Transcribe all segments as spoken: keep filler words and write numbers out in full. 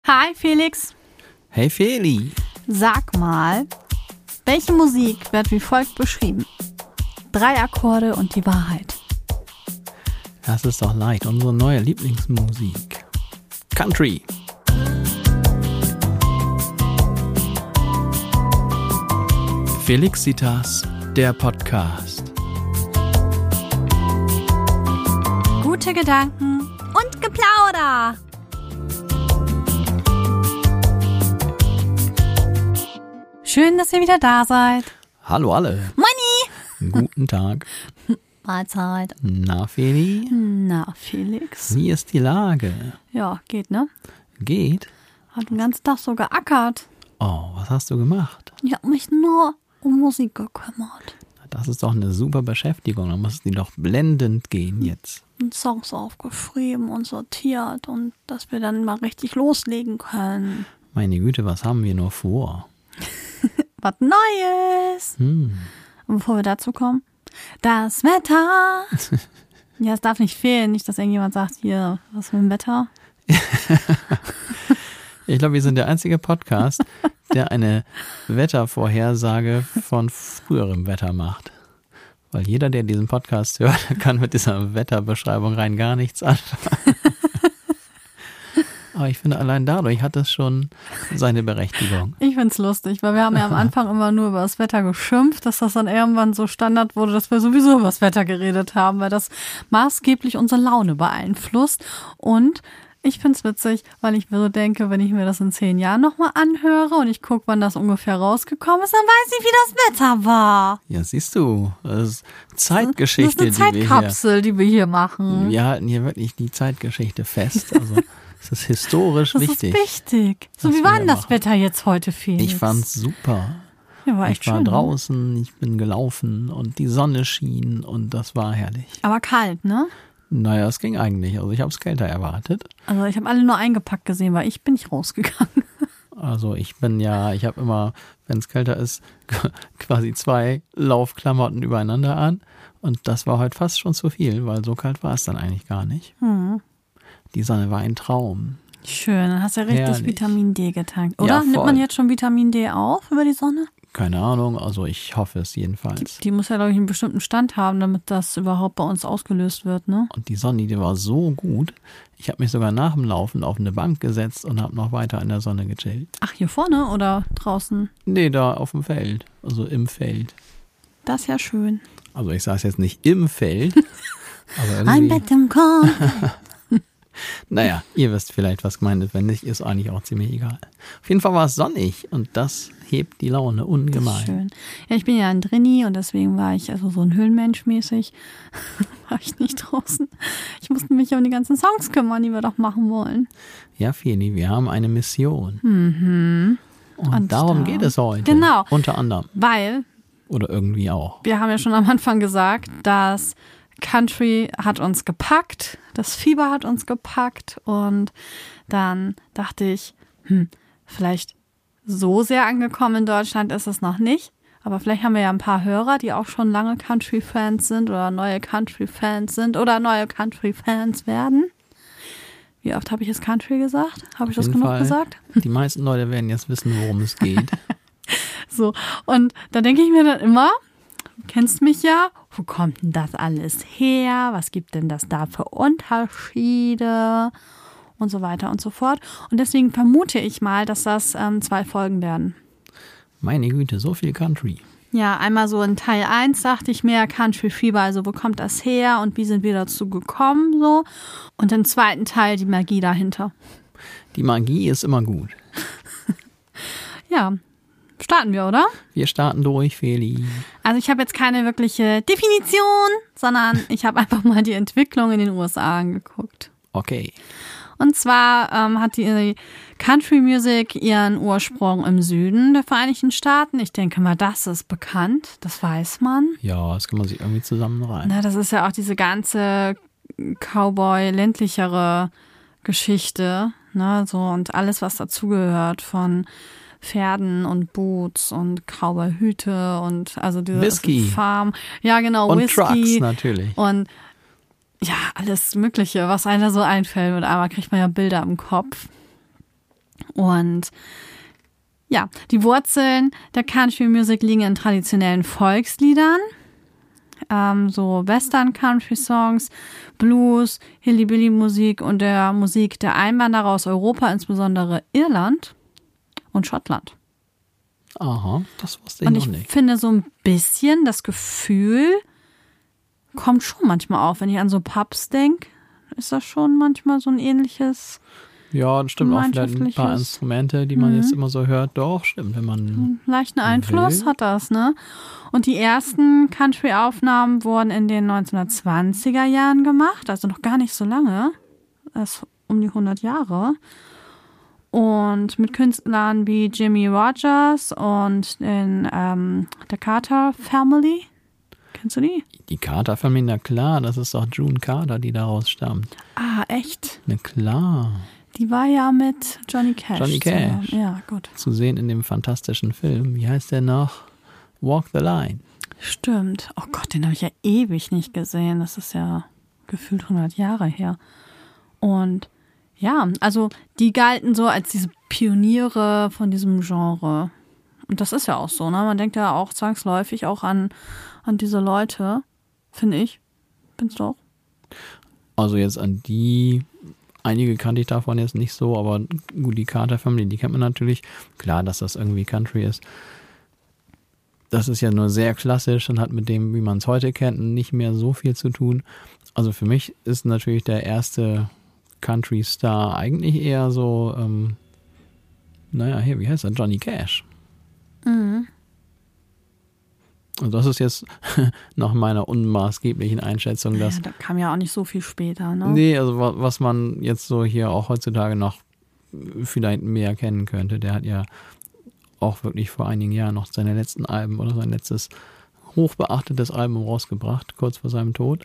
Hi Felix. Hey Feli. Sag mal, welche Musik wird wie folgt beschrieben? Drei Akkorde und die Wahrheit. Das ist doch leicht, unsere neue Lieblingsmusik. Country. Felixitas, der Podcast. Gute Gedanken und Geplauder. Schön, dass ihr wieder da seid. Hallo alle. Moini. Guten Tag. Mahlzeit. Na Feli? Na Felix. Wie ist die Lage? Ja, geht, ne? Geht? Hat den ganzen Tag so geackert. Oh, was hast du gemacht? Ich habe mich nur um Musik gekümmert. Das ist doch eine super Beschäftigung. Da muss es dir doch blendend gehen jetzt. Und Songs aufgeschrieben und sortiert und dass wir dann mal richtig loslegen können. Meine Güte, was haben wir nur vor? Was Neues. Hm. Und bevor wir dazu kommen, das Wetter. Ja, es darf nicht fehlen. Nicht, dass irgendjemand sagt, hier, was mit dem Wetter? Ich glaube, wir sind der einzige Podcast, der eine Wettervorhersage von früherem Wetter macht. Weil jeder, der diesen Podcast hört, kann mit dieser Wetterbeschreibung rein gar nichts anfangen. Aber ich finde, allein dadurch hat es schon seine Berechtigung. Ich finde es lustig, weil wir haben ja am Anfang immer nur über das Wetter geschimpft, dass das dann irgendwann so Standard wurde, dass wir sowieso über das Wetter geredet haben, weil das maßgeblich unsere Laune beeinflusst. Und ich finde es witzig, weil ich so denke, wenn ich mir das in zehn Jahren nochmal anhöre und ich gucke, wann das ungefähr rausgekommen ist, dann weiß ich, wie das Wetter war. Ja, siehst du, das ist Zeitgeschichte, das ist eine Zeitkapsel, die wir hier machen. Wir halten hier wirklich die Zeitgeschichte fest, also das ist historisch das wichtig. Das ist wichtig. So, wie war denn das Wetter jetzt heute, Felix? Ich fand's super. Ja, war echt ich war schön, draußen, ne? Ich bin gelaufen und die Sonne schien und das war herrlich. Aber kalt, ne? Naja, es ging eigentlich. Also ich habe es kälter erwartet. Also ich habe alle nur eingepackt gesehen, weil ich bin nicht rausgegangen. Also ich bin ja, ich habe immer, wenn es kälter ist, quasi zwei Laufklamotten übereinander an. Und das war heute fast schon zu viel, weil so kalt war es dann eigentlich gar nicht. Hm. Die Sonne war ein Traum. Schön, dann hast du ja richtig Herrlich. Vitamin D getankt. Oder? Ja, Nimmt man jetzt schon Vitamin D auf über die Sonne? Keine Ahnung, also ich hoffe es jedenfalls. Die, die muss ja, glaube ich, einen bestimmten Stand haben, damit das überhaupt bei uns ausgelöst wird, ne? Und die Sonne, die war so gut. Ich habe mich sogar nach dem Laufen auf eine Bank gesetzt und habe noch weiter in der Sonne gechillt. Ach, hier vorne oder draußen? Nee, da auf dem Feld, also im Feld. Das ist ja schön. Also ich saß jetzt nicht im Feld, aber irgendwie... Ein Bett im Korn. Naja, ihr wisst vielleicht, was gemeint ist. Wenn nicht, ist eigentlich auch ziemlich egal. Auf jeden Fall war es sonnig und das hebt die Laune ungemein. Das ist schön. Ja, ich bin ja ein Drinni und deswegen war ich also so ein Höhlenmensch mäßig. War ich nicht draußen. Ich musste mich um die ganzen Songs kümmern, die wir doch machen wollen. Ja, Feli, wir haben eine Mission. Mhm. Und, Und darum da- geht es heute. Genau. Unter anderem. Weil Oder irgendwie auch. wir haben ja schon am Anfang gesagt, dass Country hat uns gepackt, das Fieber hat uns gepackt und dann dachte ich, hm, vielleicht so sehr angekommen in Deutschland ist es noch nicht, aber vielleicht haben wir ja ein paar Hörer, die auch schon lange Country-Fans sind oder neue Country-Fans sind oder neue Country-Fans werden. Wie oft habe ich jetzt Country gesagt? Habe ich Auf das jeden genug Fall. gesagt? Die meisten Leute werden jetzt wissen, worum es geht. So, und da denke ich mir dann immer, du kennst mich ja, wo kommt denn das alles her? Was gibt denn das da für Unterschiede? Und so weiter und so fort. Und deswegen vermute ich mal, dass das ähm, zwei Folgen werden. Meine Güte, so viel Country. Ja, einmal so in Teil eins dachte ich mir, Country Fieber, also wo kommt das her und wie sind wir dazu gekommen? So. Und im zweiten Teil die Magie dahinter. Die Magie ist immer gut. Ja, starten wir, oder? Wir starten durch, Feli. Also ich habe jetzt keine wirkliche Definition, sondern ich habe einfach mal die Entwicklung in den U S A angeguckt. Okay. Und zwar ähm, hat die Country Music ihren Ursprung im Süden der Vereinigten Staaten. Ich denke mal, das ist bekannt, das weiß man. Ja, das kann man sich irgendwie zusammenreihen. Na, das ist ja auch diese ganze Cowboy-ländlichere Geschichte, ne, so und alles, was dazugehört von Pferden und Boots und Cowboy-Hüte und also diese Whisky. Farm. Ja, genau, Und Whisky. Trucks natürlich. Und ja, alles Mögliche, was einer so einfällt. Und einmal kriegt man ja Bilder im Kopf. Und ja, die Wurzeln der Country Music liegen in traditionellen Volksliedern, ähm, so Western-Country-Songs, Blues, Hillybilly-Musik und der Musik der Einwanderer aus Europa, insbesondere Irland und Schottland. Aha, das wusste ich und noch ich nicht. Ich finde so ein bisschen das Gefühl kommt schon manchmal auf, wenn ich an so Pubs denke, ist das schon manchmal so ein ähnliches. Ja, das stimmt auch vielleicht ein paar Instrumente, die man mhm. jetzt immer so hört. Doch, stimmt, wenn man leichten Einfluss will. hat das, ne? Und die ersten Country-Aufnahmen wurden in den neunzehnhundertzwanziger Jahren gemacht, also noch gar nicht so lange, erst um die hundert Jahre. Und mit Künstlern wie Jimmy Rogers und in ähm, der Carter Family. Kennst du die? Die Carter Family, na klar, das ist doch June Carter, die daraus stammt. Ah, echt? Na klar. Die war ja mit Johnny Cash. Johnny Cash. Zusammen. Ja, gut. Zu sehen in dem fantastischen Film. Wie heißt der noch? Walk the Line. Stimmt. Oh Gott, den habe ich ja ewig nicht gesehen. Das ist ja gefühlt hundert Jahre her. Und ja, also die galten so als diese Pioniere von diesem Genre. Und das ist ja auch so, ne? Man denkt ja auch zwangsläufig auch an, an diese Leute, finde ich. Findest du auch? Also jetzt an die, einige kannte ich davon jetzt nicht so, aber gut, die Carter Family, die kennt man natürlich. Klar, dass das irgendwie Country ist. Das ist ja nur sehr klassisch und hat mit dem, wie man es heute kennt, nicht mehr so viel zu tun. Also für mich ist natürlich der erste Country-Star eigentlich eher so, ähm, naja, hier, wie heißt er? Johnny Cash. Mhm. Und das ist jetzt nach meiner unmaßgeblichen Einschätzung, dass... Ja, da kam ja auch nicht so viel später, ne? Nee, also was man jetzt so hier auch heutzutage noch vielleicht mehr kennen könnte, der hat ja auch wirklich vor einigen Jahren noch seine letzten Alben oder sein letztes hochbeachtetes Album rausgebracht, kurz vor seinem Tod.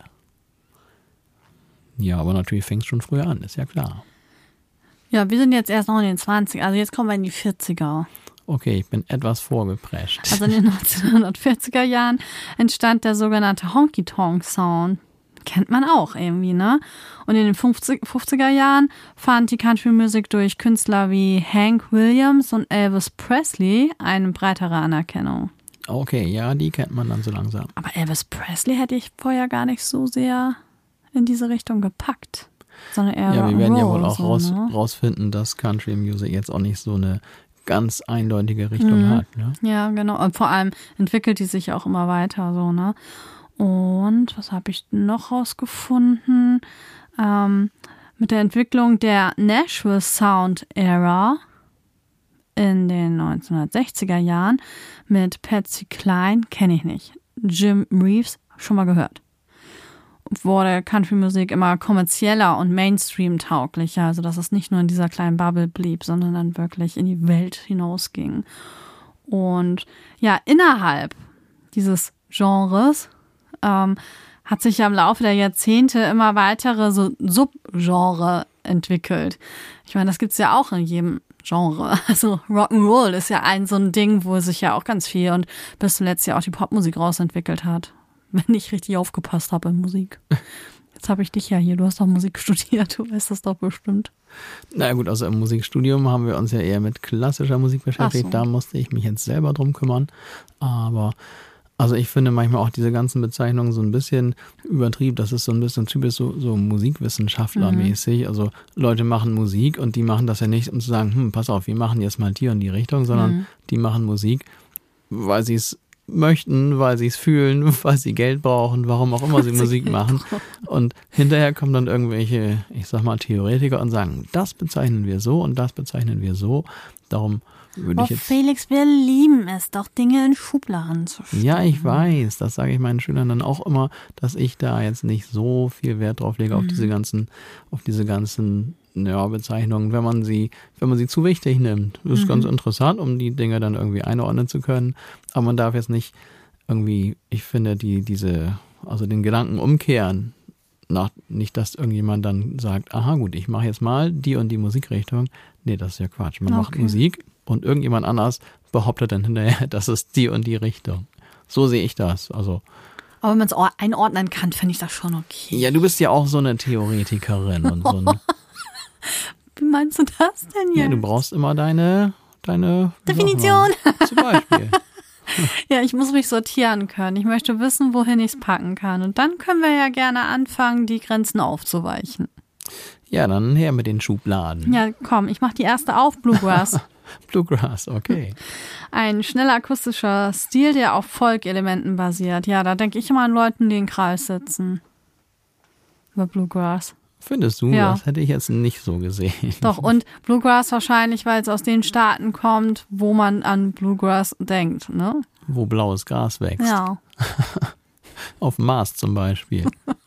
Ja, aber natürlich fängt es schon früher an, ist ja klar. Ja, wir sind jetzt erst noch in den zwanzigern, also jetzt kommen wir in die vierziger. Okay, ich bin etwas vorgeprescht. Also in den neunzehnhundertvierziger Jahren entstand der sogenannte Honky-Tonk-Sound. Kennt man auch irgendwie, ne? Und in den fünfziger Jahren fand die Country-Musik durch Künstler wie Hank Williams und Elvis Presley eine breitere Anerkennung. Okay, ja, die kennt man dann so langsam. Aber Elvis Presley hätte ich vorher gar nicht so sehr in diese Richtung gepackt. Sondern eher ja, wir werden ja wohl auch so, raus, ne? rausfinden, dass Country Music jetzt auch nicht so eine ganz eindeutige Richtung mhm. hat. Ne? Ja, genau. Und vor allem entwickelt die sich auch immer weiter so, ne? Und was habe ich noch rausgefunden? Ähm, mit der Entwicklung der Nashville Sound Era in den neunzehnhundertsechziger Jahren mit Patsy Cline, kenne ich nicht. Jim Reeves, schon mal gehört. Wurde Country-Musik immer kommerzieller und Mainstream-tauglicher, also dass es nicht nur in dieser kleinen Bubble blieb, sondern dann wirklich in die Welt hinausging. Und ja, innerhalb dieses Genres ähm, hat sich ja im Laufe der Jahrzehnte immer weitere so Subgenre entwickelt. Ich meine, das gibt's ja auch in jedem Genre. Also Rock'n'Roll ist ja ein so ein Ding, wo sich ja auch ganz viel und bis zuletzt ja auch die Popmusik rausentwickelt hat. Wenn ich richtig aufgepasst habe in Musik. Jetzt habe ich dich ja hier, du hast doch Musik studiert, du weißt das doch bestimmt. Na gut, also im Musikstudium haben wir uns ja eher mit klassischer Musik beschäftigt, so. Da musste ich mich jetzt selber drum kümmern. Aber also ich finde manchmal auch diese ganzen Bezeichnungen so ein bisschen übertrieben, das ist so ein bisschen typisch so, so Musikwissenschaftlermäßig. Mhm. Also Leute machen Musik und die machen das ja nicht, um zu sagen, hm, pass auf, wir machen jetzt mal die und die Richtung, sondern mhm. die machen Musik, weil sie es möchten, weil sie es fühlen, weil sie Geld brauchen, warum auch immer sie Musik machen. Und hinterher kommen dann irgendwelche, ich sag mal, Theoretiker und sagen, das bezeichnen wir so und das bezeichnen wir so. Darum würde oh, ich jetzt... Felix, wir lieben es doch, Dinge in Schubladen zu stecken. Ja, ich weiß. Das sage ich meinen Schülern dann auch immer, dass ich da jetzt nicht so viel Wert drauf lege, mhm. auf diese ganzen, auf diese ganzen ja, Bezeichnungen, wenn man sie, wenn man sie zu wichtig nimmt. Das ist mhm. ganz interessant, um die Dinge dann irgendwie einordnen zu können. Aber man darf jetzt nicht irgendwie, ich finde, die, diese, also den Gedanken umkehren, nach, nicht, dass irgendjemand dann sagt, aha gut, ich mache jetzt mal die und die Musikrichtung. Nee, das ist ja Quatsch. Man okay. macht Musik und irgendjemand anders behauptet dann hinterher, das ist die und die Richtung. So sehe ich das. Also aber wenn man es einordnen kann, finde ich das schon okay. Ja, du bist ja auch so eine Theoretikerin und so eine Wie meinst du das denn jetzt? Ja, du brauchst immer deine, deine Definition. Mal, zum Beispiel. Ja, ich muss mich sortieren können. Ich möchte wissen, wohin ich es packen kann. Und dann können wir ja gerne anfangen, die Grenzen aufzuweichen. Ja, dann her mit den Schubladen. Ja, komm, ich mach die erste auf, Bluegrass. Bluegrass, okay. Ein schneller akustischer Stil, der auf Folk-Elementen basiert. Ja, da denke ich immer an Leuten, die im Kreis sitzen. Über Bluegrass. Findest du? Ja. Das hätte ich jetzt nicht so gesehen. Doch, und Bluegrass wahrscheinlich, weil es aus den Staaten kommt, wo man an Bluegrass denkt, ne? Wo blaues Gras wächst. Ja. Auf dem Mars zum Beispiel.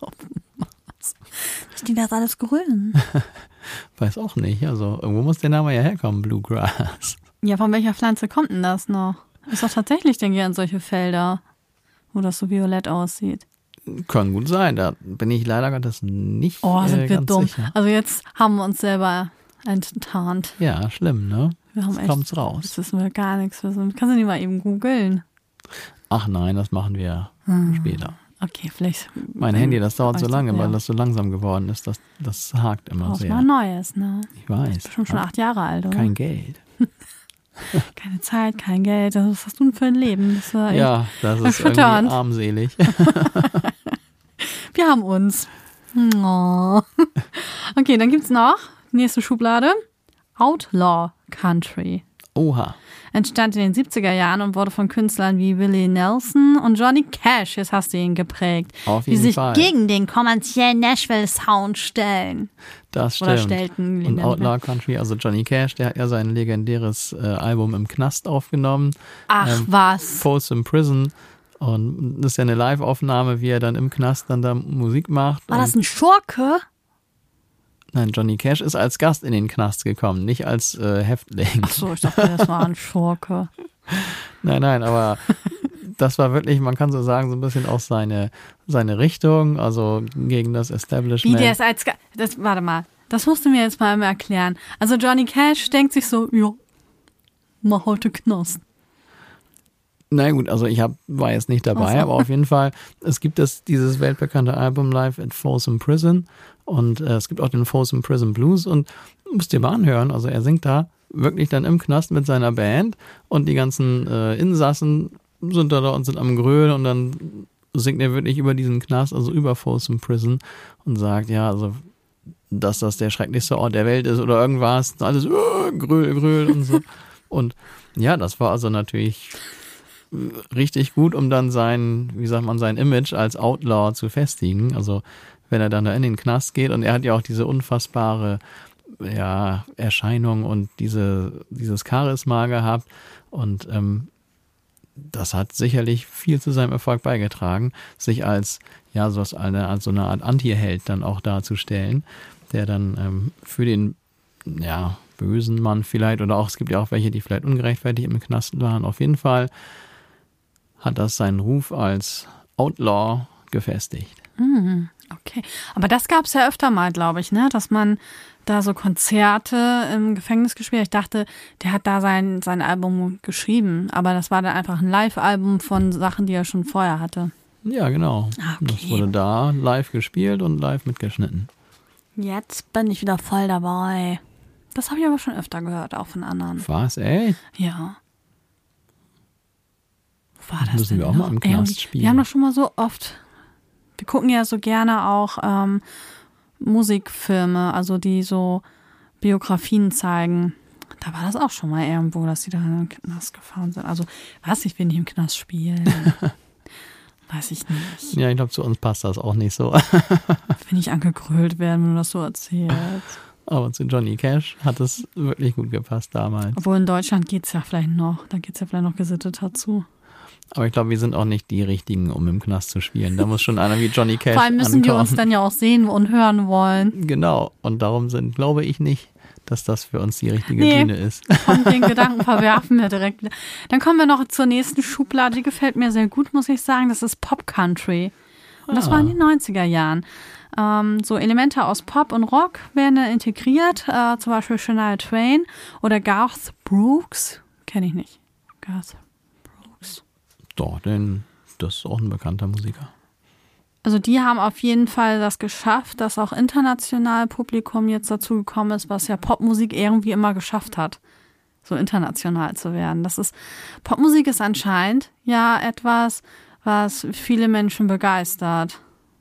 Ist die das alles grün? Weiß auch nicht. Also irgendwo muss der Name ja herkommen, Bluegrass. Ja, von welcher Pflanze kommt denn das noch? Ist doch tatsächlich, denke ich, an solche Felder, wo das so violett aussieht. Kann gut sein. Da bin ich leider Gottes nicht Oh, sind äh, wir ganz dumm. sicher. Also jetzt haben wir uns selber enttarnt. Ja, schlimm, ne? Wir haben Jetzt echt, kommt's raus. Jetzt wissen wir gar nichts. Wissen. Kannst du nicht mal eben googeln? Ach nein, das machen wir Hm. später. Okay, vielleicht. Mein Handy, das dauert so weißt du, lange, ja. weil das so langsam geworden ist. Das, das hakt immer Brauchst sehr. mal Neues, ne? Ich weiß. Bestimmt schon Hab acht Jahre alt, oder? Kein Geld. Keine Zeit, kein Geld. Was hast du denn für ein Leben? Das war echt Ja, das ist irgendwie erschütternd. armselig. Wir haben uns. Oh. Okay, dann gibt's noch nächste Schublade. Outlaw Country. Oha. Entstand in den siebziger Jahren und wurde von Künstlern wie Willie Nelson und Johnny Cash, jetzt hast du ihn geprägt, Auf die jeden sich Fall. gegen den kommerziellen Nashville-Sound stellen. Das Oder stimmt. stellten. wie Und nennt man? Outlaw Country, also Johnny Cash, der hat ja sein legendäres äh, Album im Knast aufgenommen. Ach ähm, was. Folsom Prison. Und das ist ja eine Live-Aufnahme, wie er dann im Knast dann da Musik macht. War das Und, ein Schurke? nein, Johnny Cash ist als Gast in den Knast gekommen, nicht als äh, Häftling. Ach so, ich dachte, das war ein Schurke. Nein, nein, aber das war wirklich, man kann so sagen, so ein bisschen auch seine, seine Richtung, also gegen das Wie Establishment. der ist als... Ga- Das, warte mal, das musst du mir jetzt mal erklären. Also Johnny Cash denkt sich so, ja, mach heute Knast. Na gut, also ich hab, war jetzt nicht dabei, Ach so. aber auf jeden Fall, es gibt das, dieses weltbekannte Album Live at Folsom Prison und äh, es gibt auch den Folsom Prison Blues und müsst ihr mal anhören, also er singt da wirklich dann im Knast mit seiner Band und die ganzen äh, Insassen sind da, da und sind am Grölen und dann singt er wirklich über diesen Knast, also über Folsom Prison und sagt, ja, also dass das der schrecklichste Ort der Welt ist oder irgendwas, alles uh, Gröl, Gröl und so. Und ja, das war also natürlich richtig gut, um dann sein, wie sagt man, sein Image als Outlaw zu festigen. Also wenn er dann da in den Knast geht und er hat ja auch diese unfassbare ja, Erscheinung und diese, dieses Charisma gehabt und ähm, das hat sicherlich viel zu seinem Erfolg beigetragen, sich als ja so eine, als so eine Art Anti-Held dann auch darzustellen, der dann ähm, für den ja bösen Mann vielleicht oder auch es gibt ja auch welche, die vielleicht ungerechtfertigt im Knast waren. Auf jeden Fall hat das seinen Ruf als Outlaw gefestigt. Mhm, okay, aber das gab es ja öfter mal, glaube ich, ne, dass man da so Konzerte im Gefängnis gespielt hat. Ich dachte, der hat da sein, sein Album geschrieben, aber das war dann einfach ein Live-Album von Sachen, die er schon vorher hatte. Ja, genau. Okay. Das wurde da live gespielt und live mitgeschnitten. Jetzt bin ich wieder voll dabei. Das habe ich aber schon öfter gehört, auch von anderen. Was, ey? Ja. Wo war Das das müssen denn wir auch noch? mal im Knast Irgendwie- spielen. Wir haben doch schon mal so oft, wir gucken ja so gerne auch ähm, Musikfilme, also die so Biografien zeigen. Da war das auch schon mal irgendwo, dass die da in den Knast gefahren sind. Also, was, ich will nicht im Knast spielen. Weiß ich nicht. Ja, ich glaube, zu uns passt das auch nicht so. Will nicht angegrölt werden, wenn du das so erzählst. Aber zu Johnny Cash hat es wirklich gut gepasst damals. Obwohl in Deutschland geht's ja vielleicht noch. Da geht's ja vielleicht noch gesitteter zu. Aber ich glaube, wir sind auch nicht die Richtigen, um im Knast zu spielen. Da muss schon einer wie Johnny Cash Vor allem müssen die ankommen. uns dann ja auch sehen und hören wollen. Genau. Und darum sind, glaube ich nicht, dass das für uns die richtige Nee. Bühne ist. Und den Gedanken verwerfen wir direkt wieder. Dann kommen wir noch zur nächsten Schublade. Die gefällt mir sehr gut, muss ich sagen. Das ist Pop Country. Und das Ah. war in den neunziger Jahren. Ähm, so Elemente aus Pop und Rock werden da integriert. Äh, zum Beispiel Shania Twain oder Garth Brooks. Kenne ich nicht. Garth Brooks. Doch, denn das ist auch ein bekannter Musiker. Also die haben auf jeden Fall das geschafft, dass auch international Publikum jetzt dazu gekommen ist, was ja Popmusik irgendwie immer geschafft hat, so international zu werden. Das ist, Popmusik ist anscheinend ja etwas, was viele Menschen begeistert.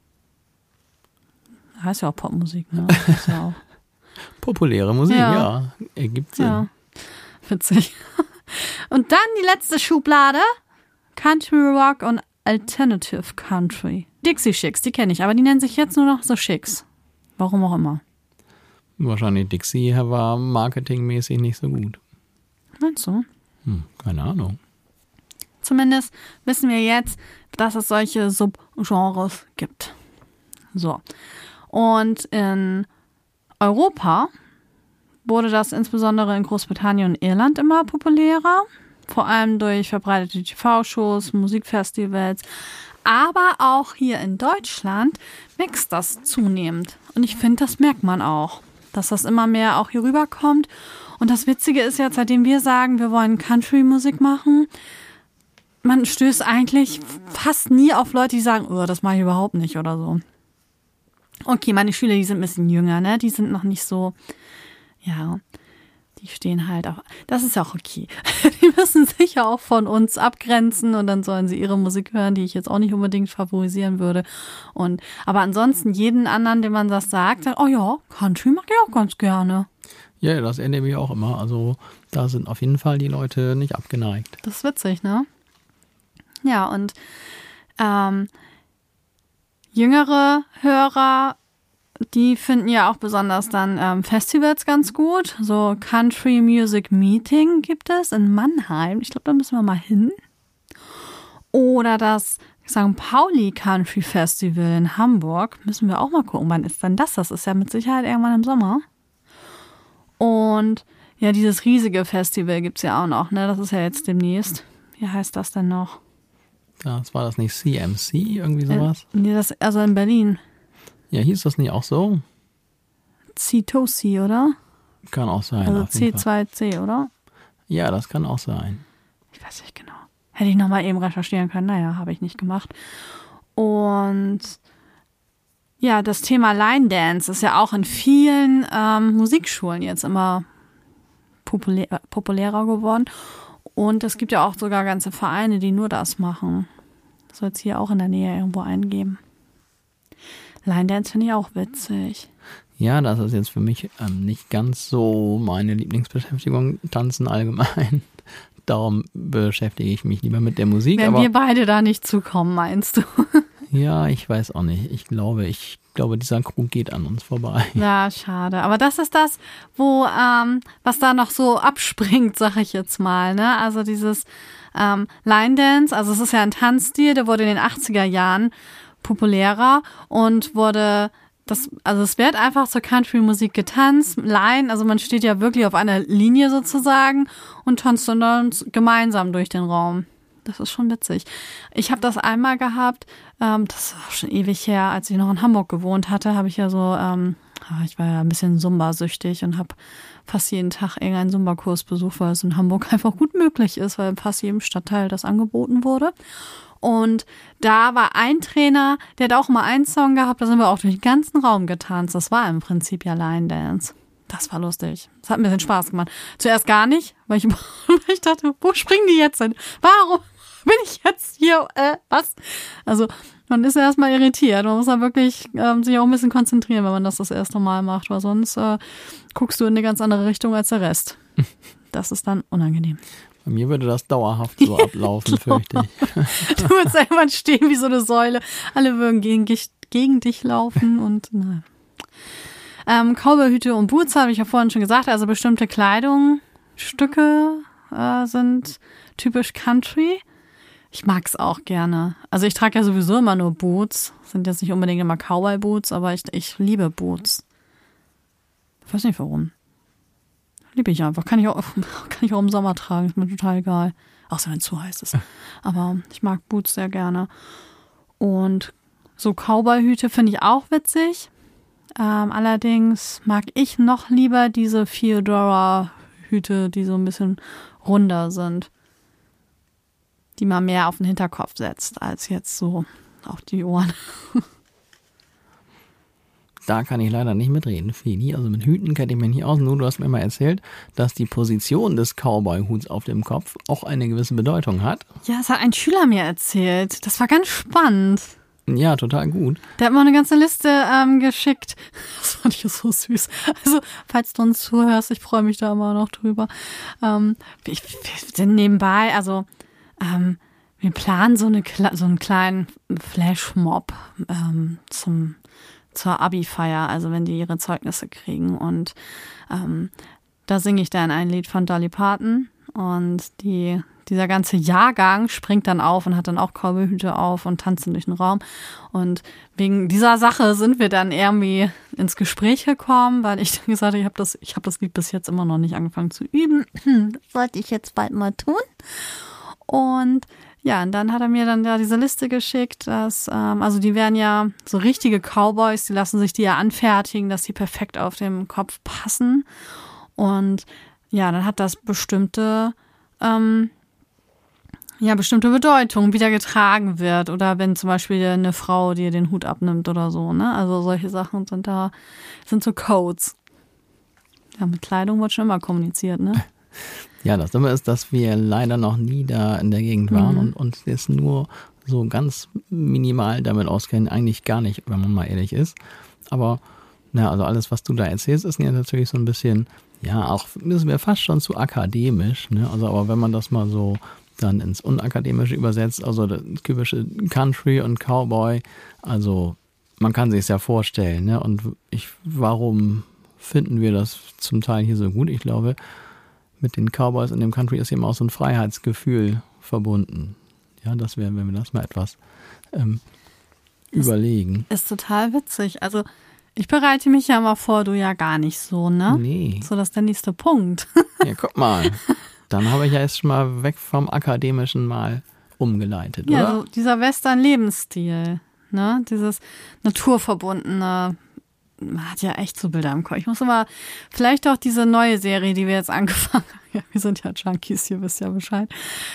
Heißt ja auch Popmusik, ne? Ist ja auch Populäre Musik, ja, ja. Ergibt Sinn. Ja. Witzig. Und dann die letzte Schublade, Country Rock und Alternative Country. Dixie Chicks, die kenne ich, aber die nennen sich jetzt nur noch so Chicks. Warum auch immer. Wahrscheinlich Dixie war marketingmäßig nicht so gut. Meinst du? Hm, keine Ahnung. Zumindest wissen wir jetzt, dass es solche Subgenres gibt. So. Und in Europa wurde das insbesondere in Großbritannien und Irland immer populärer. Vor allem durch verbreitete T V-Shows, Musikfestivals. Aber auch hier in Deutschland wächst das zunehmend. Und ich finde, das merkt man auch, dass das immer mehr auch hier rüberkommt. Und das Witzige ist jetzt, seitdem wir sagen, wir wollen Country-Musik machen, man stößt eigentlich fast nie auf Leute, die sagen, oh, das mache ich überhaupt nicht oder so. Okay, meine Schüler, die sind ein bisschen jünger, ne? Die sind noch nicht so, ja, die stehen halt auch, das ist ja auch okay. Die müssen sich ja auch von uns abgrenzen und dann sollen sie ihre Musik hören, die ich jetzt auch nicht unbedingt favorisieren würde. Und, aber ansonsten jeden anderen, dem man das sagt, sagt, oh ja, Country mag ich auch ganz gerne. Ja, das erlebe ich auch immer. Also da sind auf jeden Fall die Leute nicht abgeneigt. Das ist witzig, ne? Ja, und ähm, jüngere Hörer, die finden ja auch besonders dann ähm, Festivals ganz gut. So Country Music Meeting gibt es in Mannheim. Ich glaube, da müssen wir mal hin. Oder das Sankt Pauli Country Festival in Hamburg. Müssen wir auch mal gucken, wann ist denn das? Das ist ja mit Sicherheit irgendwann im Sommer. Und ja, dieses riesige Festival gibt es ja auch noch, ne? Das ist ja jetzt demnächst. Wie heißt das denn noch? Das war das nicht C M C, irgendwie sowas? Äh, nee, das, also in Berlin. Ja, hieß das nicht auch so? C zwei C, oder? Kann auch sein. Also C zwei C, oder? Ja, das kann auch sein. Ich weiß nicht genau. Hätte ich nochmal eben recherchieren können. Naja, habe ich nicht gemacht. Und ja, das Thema Line Dance ist ja auch in vielen ähm, Musikschulen jetzt immer populär, populärer geworden. Und es gibt ja auch sogar ganze Vereine, die nur das machen. Das soll es hier auch in der Nähe irgendwo eingeben. Line Dance finde ich auch witzig. Ja, das ist jetzt für mich ähm, nicht ganz so meine Lieblingsbeschäftigung, Tanzen allgemein. Darum beschäftige ich mich lieber mit der Musik. Wenn aber wir beide da nicht zukommen, meinst du? Ja, ich weiß auch nicht. Ich glaube, ich glaube, dieser Krug geht an uns vorbei. Ja, schade. Aber das ist das, wo, ähm, was da noch so abspringt, sag ich jetzt mal, ne? Also dieses ähm, Line Dance, also es ist ja ein Tanzstil, der wurde in den achtziger Jahren populärer und wurde das, also es wird einfach zur Country-Musik getanzt, Line, also man steht ja wirklich auf einer Linie sozusagen und tanzt dann gemeinsam durch den Raum. Das ist schon witzig. Ich habe das einmal gehabt, ähm, das war schon ewig her, als ich noch in Hamburg gewohnt hatte, habe ich ja so, ähm, ich war ja ein bisschen Zumba-süchtig und habe fast jeden Tag irgendeinen Zumba-Kurs besucht, weil es in Hamburg einfach gut möglich ist, weil in fast jedem Stadtteil das angeboten wurde. Und da war ein Trainer, der hat auch mal einen Song gehabt, da sind wir auch durch den ganzen Raum getanzt. Das war im Prinzip ja Line Dance. Das war lustig. Das hat ein bisschen Spaß gemacht. Zuerst gar nicht, weil ich, ich dachte, wo springen die jetzt hin? Warum bin ich jetzt hier? Äh, was? Also man ist ja erstmal irritiert. Man muss da wirklich ähm, sich auch ein bisschen konzentrieren, wenn man das das erste Mal macht, weil sonst äh, guckst du in eine ganz andere Richtung als der Rest. Das ist dann unangenehm. Bei mir würde das dauerhaft so ablaufen, fürchte ich. Du würdest irgendwann stehen wie so eine Säule. Alle würden gegen, gegen dich laufen und nein. Ähm, Cowboyhüte und Boots habe ich ja vorhin schon gesagt. Also bestimmte Kleidungsstücke äh, sind typisch Country. Ich mag es auch gerne. Also ich trage ja sowieso immer nur Boots. Sind jetzt nicht unbedingt immer Cowboy-Boots, aber ich, ich liebe Boots. Ich weiß nicht warum. Liebe ich einfach. Kann ich auch, kann ich auch im Sommer tragen. Ist mir total egal. Außer wenn es zu heiß ist. Aber ich mag Boots sehr gerne. Und so Cowboy-Hüte finde ich auch witzig. Ähm, allerdings mag ich noch lieber diese Feodora-Hüte, die so ein bisschen runder sind. Die man mehr auf den Hinterkopf setzt, als jetzt so auf die Ohren. da kann ich leider nicht mitreden, Feli. Also mit Hüten kenne ich mich nicht aus. Nur du hast mir mal erzählt, dass die Position des Cowboy-Huts auf dem Kopf auch eine gewisse Bedeutung hat. Ja, das hat ein Schüler mir erzählt. Das war ganz spannend. Ja, total gut. Der hat mir eine ganze Liste ähm, geschickt. Das fand ich so süß. Also, falls du uns zuhörst, ich freue mich da immer noch drüber. Ähm, ich, wir sind nebenbei, also ähm, wir planen so, eine, so einen kleinen Flashmob ähm, zum, zur Abi-Feier, also wenn die ihre Zeugnisse kriegen. Und ähm, da singe ich dann ein Lied von Dolly Parton und die dieser ganze Jahrgang springt dann auf und hat dann auch Cowboyhüte auf und tanzt durch den Raum. Und wegen dieser Sache sind wir dann irgendwie ins Gespräch gekommen, weil ich dann gesagt habe, ich habe das, ich habe das Lied bis jetzt immer noch nicht angefangen zu üben. Das sollte ich jetzt bald mal tun. Und ja, und dann hat er mir dann ja diese Liste geschickt, dass, ähm, also die werden ja so richtige Cowboys, die lassen sich die ja anfertigen, dass die perfekt auf dem Kopf passen. Und ja, dann hat das bestimmte ähm, ja, bestimmte Bedeutung, wie der getragen wird. Oder wenn zum Beispiel eine Frau dir den Hut abnimmt oder so, ne? Also solche Sachen sind da, sind so Codes. Ja, mit Kleidung wird schon immer kommuniziert, ne? Ja, das Dumme ist, dass wir leider noch nie da in der Gegend waren Mhm. und uns jetzt nur so ganz minimal damit auskennen. Eigentlich gar nicht, wenn man mal ehrlich ist. Aber, na, also alles, was du da erzählst, ist ja natürlich so ein bisschen, ja, auch, das wäre fast schon zu akademisch, ne? Also, aber wenn man das mal so dann ins Unakademische übersetzt, also das typische Country und Cowboy, also man kann sich es ja vorstellen, ne? Und ich, warum finden wir das zum Teil hier so gut? Ich glaube, mit den Cowboys und dem Country ist eben auch so ein Freiheitsgefühl verbunden. Ja, das wäre, wenn wir das mal etwas ähm, überlegen. Ist total witzig. Also ich bereite mich ja mal vor, du ja gar nicht so, ne? Nee. So, das ist der nächste Punkt. Ja, guck mal. Dann habe ich ja jetzt schon mal weg vom Akademischen mal umgeleitet, Ja, oder? so dieser Western-Lebensstil, ne? Dieses naturverbundene, man hat ja echt so Bilder im Kopf. Ich muss immer, vielleicht auch diese neue Serie, die wir jetzt angefangen haben, ja, wir sind ja Junkies, ihr wisst ja Bescheid,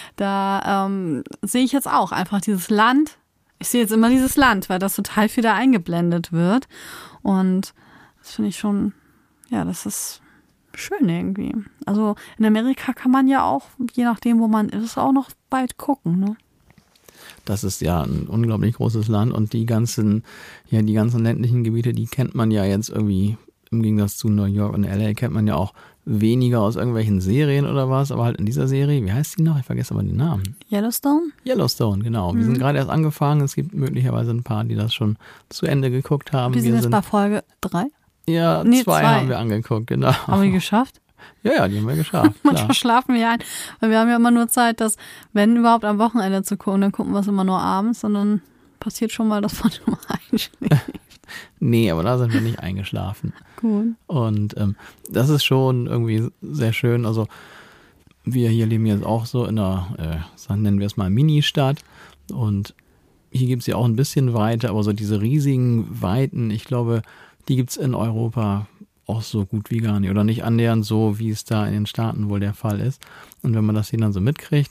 da ähm, sehe ich jetzt auch einfach dieses Land, ich sehe jetzt immer dieses Land, weil das total viel da eingeblendet wird und das finde ich schon, ja, das ist schön irgendwie. Also in Amerika kann man ja auch, je nachdem, wo man ist, auch noch weit gucken, ne? Das ist ja ein unglaublich großes Land und die ganzen, ja, die ganzen ländlichen Gebiete, die kennt man ja jetzt irgendwie, im Gegensatz zu New York und L A, kennt man ja auch weniger aus irgendwelchen Serien oder was, aber halt in dieser Serie, wie heißt die noch? Ich vergesse aber den Namen. Yellowstone? Yellowstone, genau. Wir Mhm. sind gerade erst angefangen. Es gibt möglicherweise ein paar, die das schon zu Ende geguckt haben. Wir sind Wir jetzt bei Folge drei. Ja, Nee, zwei, zwei. haben wir angeguckt, genau. Haben wir geschafft? Ja, ja, die haben wir geschafft. Manchmal Klar. schlafen wir ein, weil wir haben ja immer nur Zeit, das, wenn überhaupt am Wochenende zu gucken, dann gucken wir es immer nur abends und dann passiert schon mal, dass man immer einschläft. Nee, aber da sind wir nicht eingeschlafen. Gut. Und ähm, das ist schon irgendwie sehr schön. Also wir hier leben jetzt auch so in einer, äh, sagen, nennen wir es mal Mini-Stadt. Und hier gibt es ja auch ein bisschen Weite, aber so diese riesigen Weiten, ich glaube, die gibt es in Europa auch so gut wie gar nicht. Oder nicht annähernd so, wie es da in den Staaten wohl der Fall ist. Und wenn man das hier dann so mitkriegt,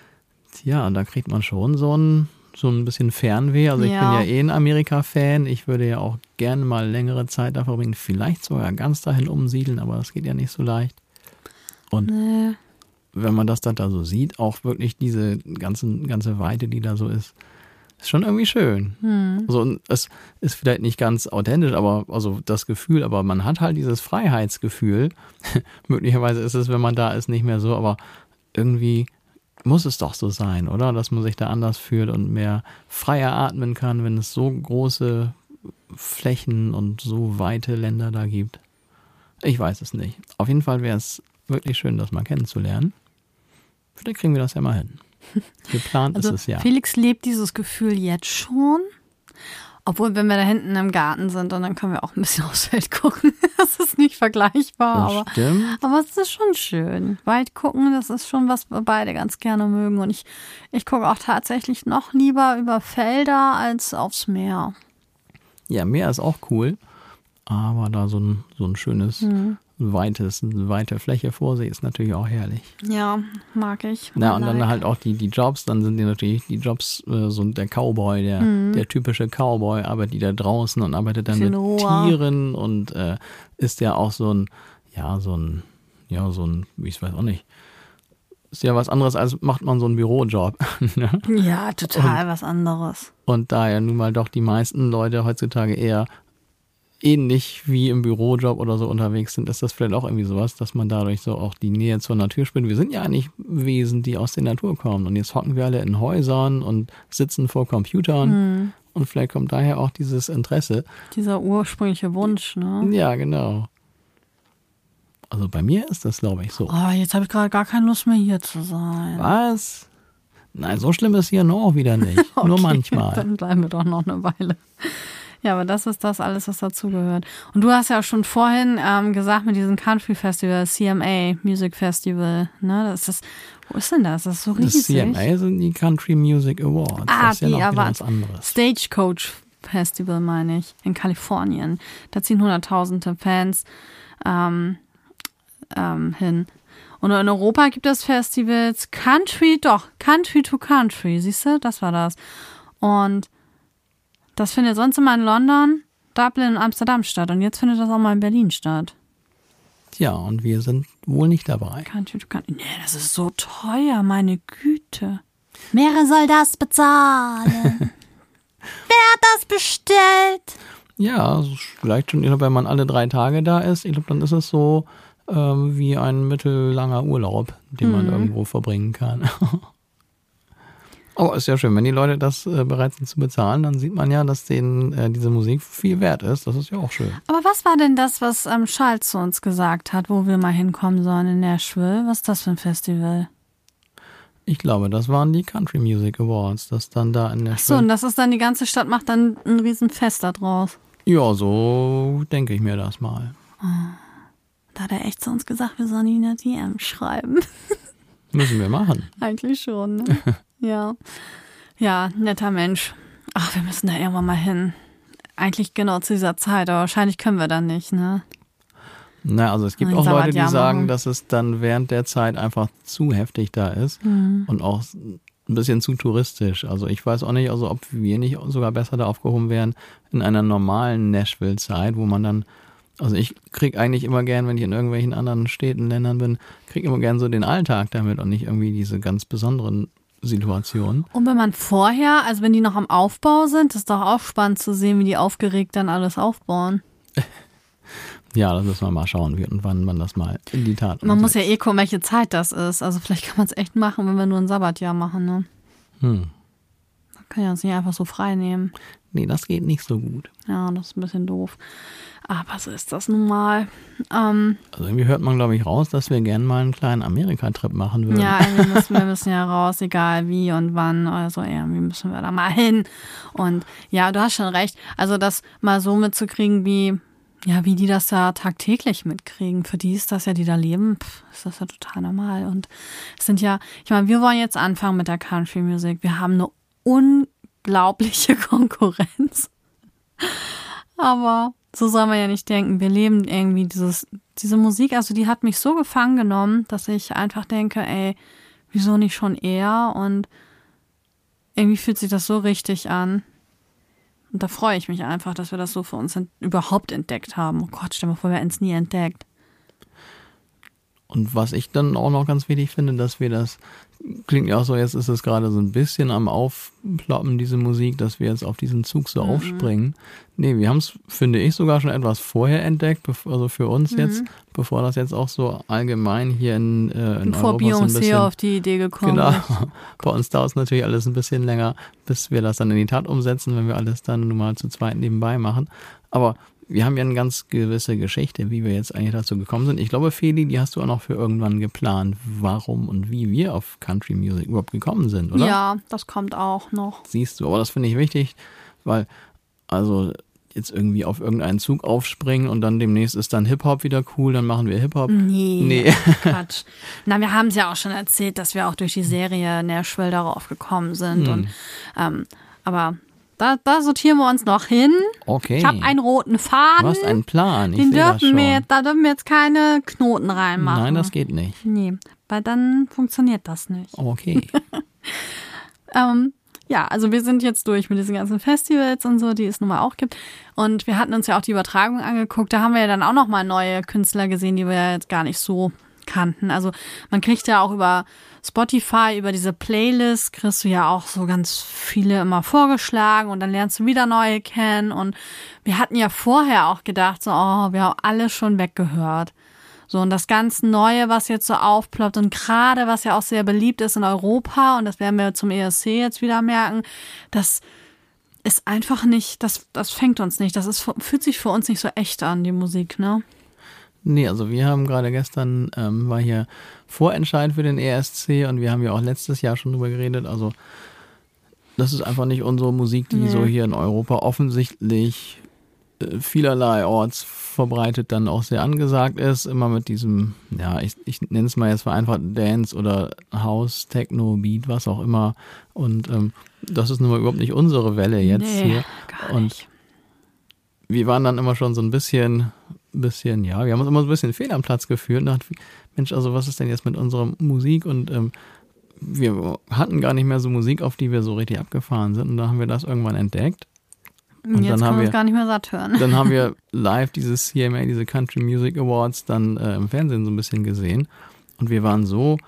ja, da kriegt man schon so ein, so ein bisschen Fernweh. Also ich Ja. bin ja eh ein Amerika-Fan. Ich würde ja auch gerne mal längere Zeit da verbringen. Vielleicht sogar ganz dahin umsiedeln, aber das geht ja nicht so leicht. Und Nee. wenn man das dann da so sieht, auch wirklich diese ganzen, ganze Weite, die da so ist, ist schon irgendwie schön. Hm. Also und es ist vielleicht nicht ganz authentisch, aber also das Gefühl, aber man hat halt dieses Freiheitsgefühl. Möglicherweise ist es, wenn man da ist, nicht mehr so, aber irgendwie muss es doch so sein, oder? Dass man sich da anders fühlt und mehr freier atmen kann, wenn es so große Flächen und so weite Länder da gibt. Ich weiß es nicht. Auf jeden Fall wäre es wirklich schön, das mal kennenzulernen. Vielleicht kriegen wir das ja mal hin. Geplant Also ist es ja. Felix lebt dieses Gefühl jetzt schon. Obwohl, wenn wir da hinten im Garten sind, und dann können wir auch ein bisschen aufs Feld gucken. Das ist nicht vergleichbar, aber, Das stimmt. aber es ist schon schön. Weit gucken, das ist schon, was wir beide ganz gerne mögen. Und ich, ich gucke auch tatsächlich noch lieber über Felder als aufs Meer. Ja, Meer ist auch cool, aber da so ein, so ein schönes Mhm. weites, weite Fläche vor sich, ist natürlich auch herrlich. Ja, mag ich. Ja, und dann like. halt auch die, die Jobs, dann sind die natürlich die Jobs, äh, so der Cowboy, der, Mhm. der typische Cowboy, arbeitet die da draußen und arbeitet dann Bisschen mit roher. Tieren und äh, ist ja auch so ein, ja, so ein, ja, so ein, ich weiß auch nicht, ist ja was anderes, als macht man so einen Bürojob. Ne? Ja, total was anderes. Und da ja nun mal doch die meisten Leute heutzutage eher ähnlich wie im Bürojob oder so unterwegs sind, ist das vielleicht auch irgendwie sowas, dass man dadurch so auch die Nähe zur Natur spürt. Wir sind ja eigentlich Wesen, die aus der Natur kommen. Und jetzt hocken wir alle in Häusern und sitzen vor Computern. Mhm. Und vielleicht kommt daher auch dieses Interesse. Dieser ursprüngliche Wunsch, ne? Ja, genau. Also bei mir ist das, glaube ich, so. Oh, jetzt habe ich gerade gar keine Lust mehr hier zu sein. Was? Nein, so schlimm ist hier noch wieder nicht. Okay, Nur manchmal. Dann bleiben wir doch noch eine Weile. Ja, aber das ist das alles, was dazugehört. Und du hast ja schon vorhin ähm, gesagt mit diesem Country Festival, C M A Music Festival, ne? Das ist, wo ist denn das? Das ist so riesig. Das C M A sind die Country Music Awards. Ah, das ist ja die, noch wieder aber was anderes. Stagecoach Festival meine ich, in Kalifornien. Da ziehen hunderttausende Fans ähm, ähm, hin. Und in Europa gibt es Festivals Country, doch, Country to Country, siehst du, das war das. Und das findet sonst immer in London, Dublin und Amsterdam statt. Und jetzt findet das auch mal in Berlin statt. Tja, und wir sind wohl nicht dabei. Country to Country. Nee, das ist so teuer, meine Güte. Wer soll das bezahlen? Wer hat das bestellt? Ja, also vielleicht schon, wenn man alle drei Tage da ist, ich glaube, dann ist es so ähm, wie ein mittellanger Urlaub, den man Mhm. irgendwo verbringen kann. Aber ist ja schön, wenn die Leute das äh, bereit sind zu bezahlen, dann sieht man ja, dass denen äh, diese Musik viel wert ist. Das ist ja auch schön. Aber was war denn das, was ähm, Charles zu uns gesagt hat, wo wir mal hinkommen sollen in Nashville? Was ist das für ein Festival? Ich glaube, das waren die Country Music Awards, das dann da in der Ach so, und das ist dann, die ganze Stadt macht dann ein Riesenfest da draus. Ja, so denke ich mir das mal. Da hat er echt zu uns gesagt, wir sollen ihn eine D M schreiben. Müssen wir machen. Eigentlich schon, ne? Ja. Ja, netter Mensch. Ach, wir müssen da irgendwann mal hin. Eigentlich genau zu dieser Zeit, aber wahrscheinlich können wir dann nicht, ne? Na, also es gibt Ein auch Leute, die Sabbatjahr sagen, machen. dass es dann während der Zeit einfach zu heftig da ist Mhm. und auch ein bisschen zu touristisch. Also ich weiß auch nicht, also ob wir nicht sogar besser da aufgehoben wären in einer normalen Nashville-Zeit, wo man dann, also ich krieg eigentlich immer gern, wenn ich in irgendwelchen anderen Städten, Ländern bin, krieg immer gern so den Alltag damit und nicht irgendwie diese ganz besonderen Situationen. Und wenn man vorher, also wenn die noch am Aufbau sind, ist doch auch spannend zu sehen, wie die aufgeregt dann alles aufbauen. Ja, das müssen wir mal schauen, wie und wann man das mal in die Tat Man muss ja umsetzt. eh gucken, welche Zeit das ist. Also vielleicht kann man es echt machen, wenn wir nur ein Sabbatjahr machen, ne? Hm. Man kann ja uns nicht einfach so frei nehmen. Nee, das geht nicht so gut. Ja, das ist ein bisschen doof. Aber so ist das nun mal. Ähm, Also irgendwie hört man, glaube ich, raus, dass wir gerne mal einen kleinen Amerika-Trip machen würden. ja, irgendwie müssen, wir müssen ja raus, egal wie und wann. Also irgendwie müssen wir da mal hin. Und ja, du hast schon recht. Also das mal so mitzukriegen, wie, ja, wie die das da tagtäglich mitkriegen. Für die ist das ja, die da leben, pff, ist das ja total normal. Und es sind ja, ich meine, wir wollen jetzt anfangen mit der Country Music. Wir haben eine unglaubliche Konkurrenz. Aber so soll man ja nicht denken. Wir leben irgendwie dieses, diese Musik, also die hat mich so gefangen genommen, dass ich einfach denke, ey, wieso nicht schon eher? Und irgendwie fühlt sich das so richtig an. Und da freue ich mich einfach, dass wir das so für uns ent- überhaupt entdeckt haben. Oh Gott, stell dir mal vor, wir hätten es nie entdeckt. Und was ich dann auch noch ganz wichtig finde, dass wir das, klingt ja auch so, jetzt ist es gerade so ein bisschen am Aufploppen, diese Musik, dass wir jetzt auf diesen Zug so Mhm. aufspringen. Nee, wir haben es, finde ich, sogar schon etwas vorher entdeckt, bev- also für uns Mhm. jetzt, bevor das jetzt auch so allgemein hier in, äh, in Bevor Europa so ein Beyoncé bisschen... auf die Idee gekommen Genau. ist. Bei uns dauert es natürlich alles ein bisschen länger, bis wir das dann in die Tat umsetzen, wenn wir alles dann nun mal zu zweit nebenbei machen. Aber wir haben ja eine ganz gewisse Geschichte, wie wir jetzt eigentlich dazu gekommen sind. Ich glaube, Feli, die hast du auch noch für irgendwann geplant, warum und wie wir auf Country Music überhaupt gekommen sind, oder? Ja, das kommt auch noch. Siehst du, aber das finde ich wichtig, weil also jetzt irgendwie auf irgendeinen Zug aufspringen und dann demnächst ist dann Hip-Hop wieder cool, dann machen wir Hip-Hop. Nee, Nee. Quatsch. Na, wir haben es ja auch schon erzählt, dass wir auch durch die Serie Nashville darauf gekommen sind. Hm. Und, ähm, aber da, da sortieren wir uns noch hin. Okay. Ich habe einen roten Faden. Du hast einen Plan, ich Den sehe das dürfen schon. wir jetzt, da dürfen wir jetzt keine Knoten reinmachen. Nein, das geht nicht. Nee, weil dann funktioniert das nicht. Okay. ähm, ja, also wir sind jetzt durch mit diesen ganzen Festivals und so, die es nun mal auch gibt. Und wir hatten uns ja auch die Übertragung angeguckt. Da haben wir ja dann auch noch mal neue Künstler gesehen, die wir ja jetzt gar nicht so kannten. Also man kriegt ja auch über Spotify, über diese Playlist, kriegst du ja auch so ganz viele immer vorgeschlagen und dann lernst du wieder neue kennen. Und wir hatten ja vorher auch gedacht, so, oh, wir haben alles schon weggehört. So, und das ganz Neue, was jetzt so aufploppt und gerade, was ja auch sehr beliebt ist in Europa, und das werden wir zum E S C jetzt wieder merken, das ist einfach nicht, das, das fängt uns nicht. Das ist, fühlt sich für uns nicht so echt an, die Musik, ne? Nee, also wir haben gerade gestern, ähm, war hier Vorentscheid für den E S C und wir haben ja auch letztes Jahr schon drüber geredet, also das ist einfach nicht unsere Musik, die nee. so hier in Europa offensichtlich äh, vielerlei Orts verbreitet dann auch sehr angesagt ist, immer mit diesem, ja, ich, ich nenne es mal jetzt vereinfacht Dance oder House, Techno, Beat, was auch immer. Und ähm, das ist nun mal überhaupt nicht unsere Welle jetzt nee, hier. Gar und nicht. Wir waren dann immer schon so ein bisschen, bisschen, ja, wir haben uns immer so ein bisschen fehl am Platz gefühlt. Und dachten, Mensch, also was ist denn jetzt mit unserer Musik? Und ähm, wir hatten gar nicht mehr so Musik, auf die wir so richtig abgefahren sind. Und dann haben wir das irgendwann entdeckt. Und jetzt können wir uns gar nicht mehr satt hören. Dann haben wir live dieses C M A, diese Country Music Awards, dann äh, im Fernsehen so ein bisschen gesehen. Und wir waren so,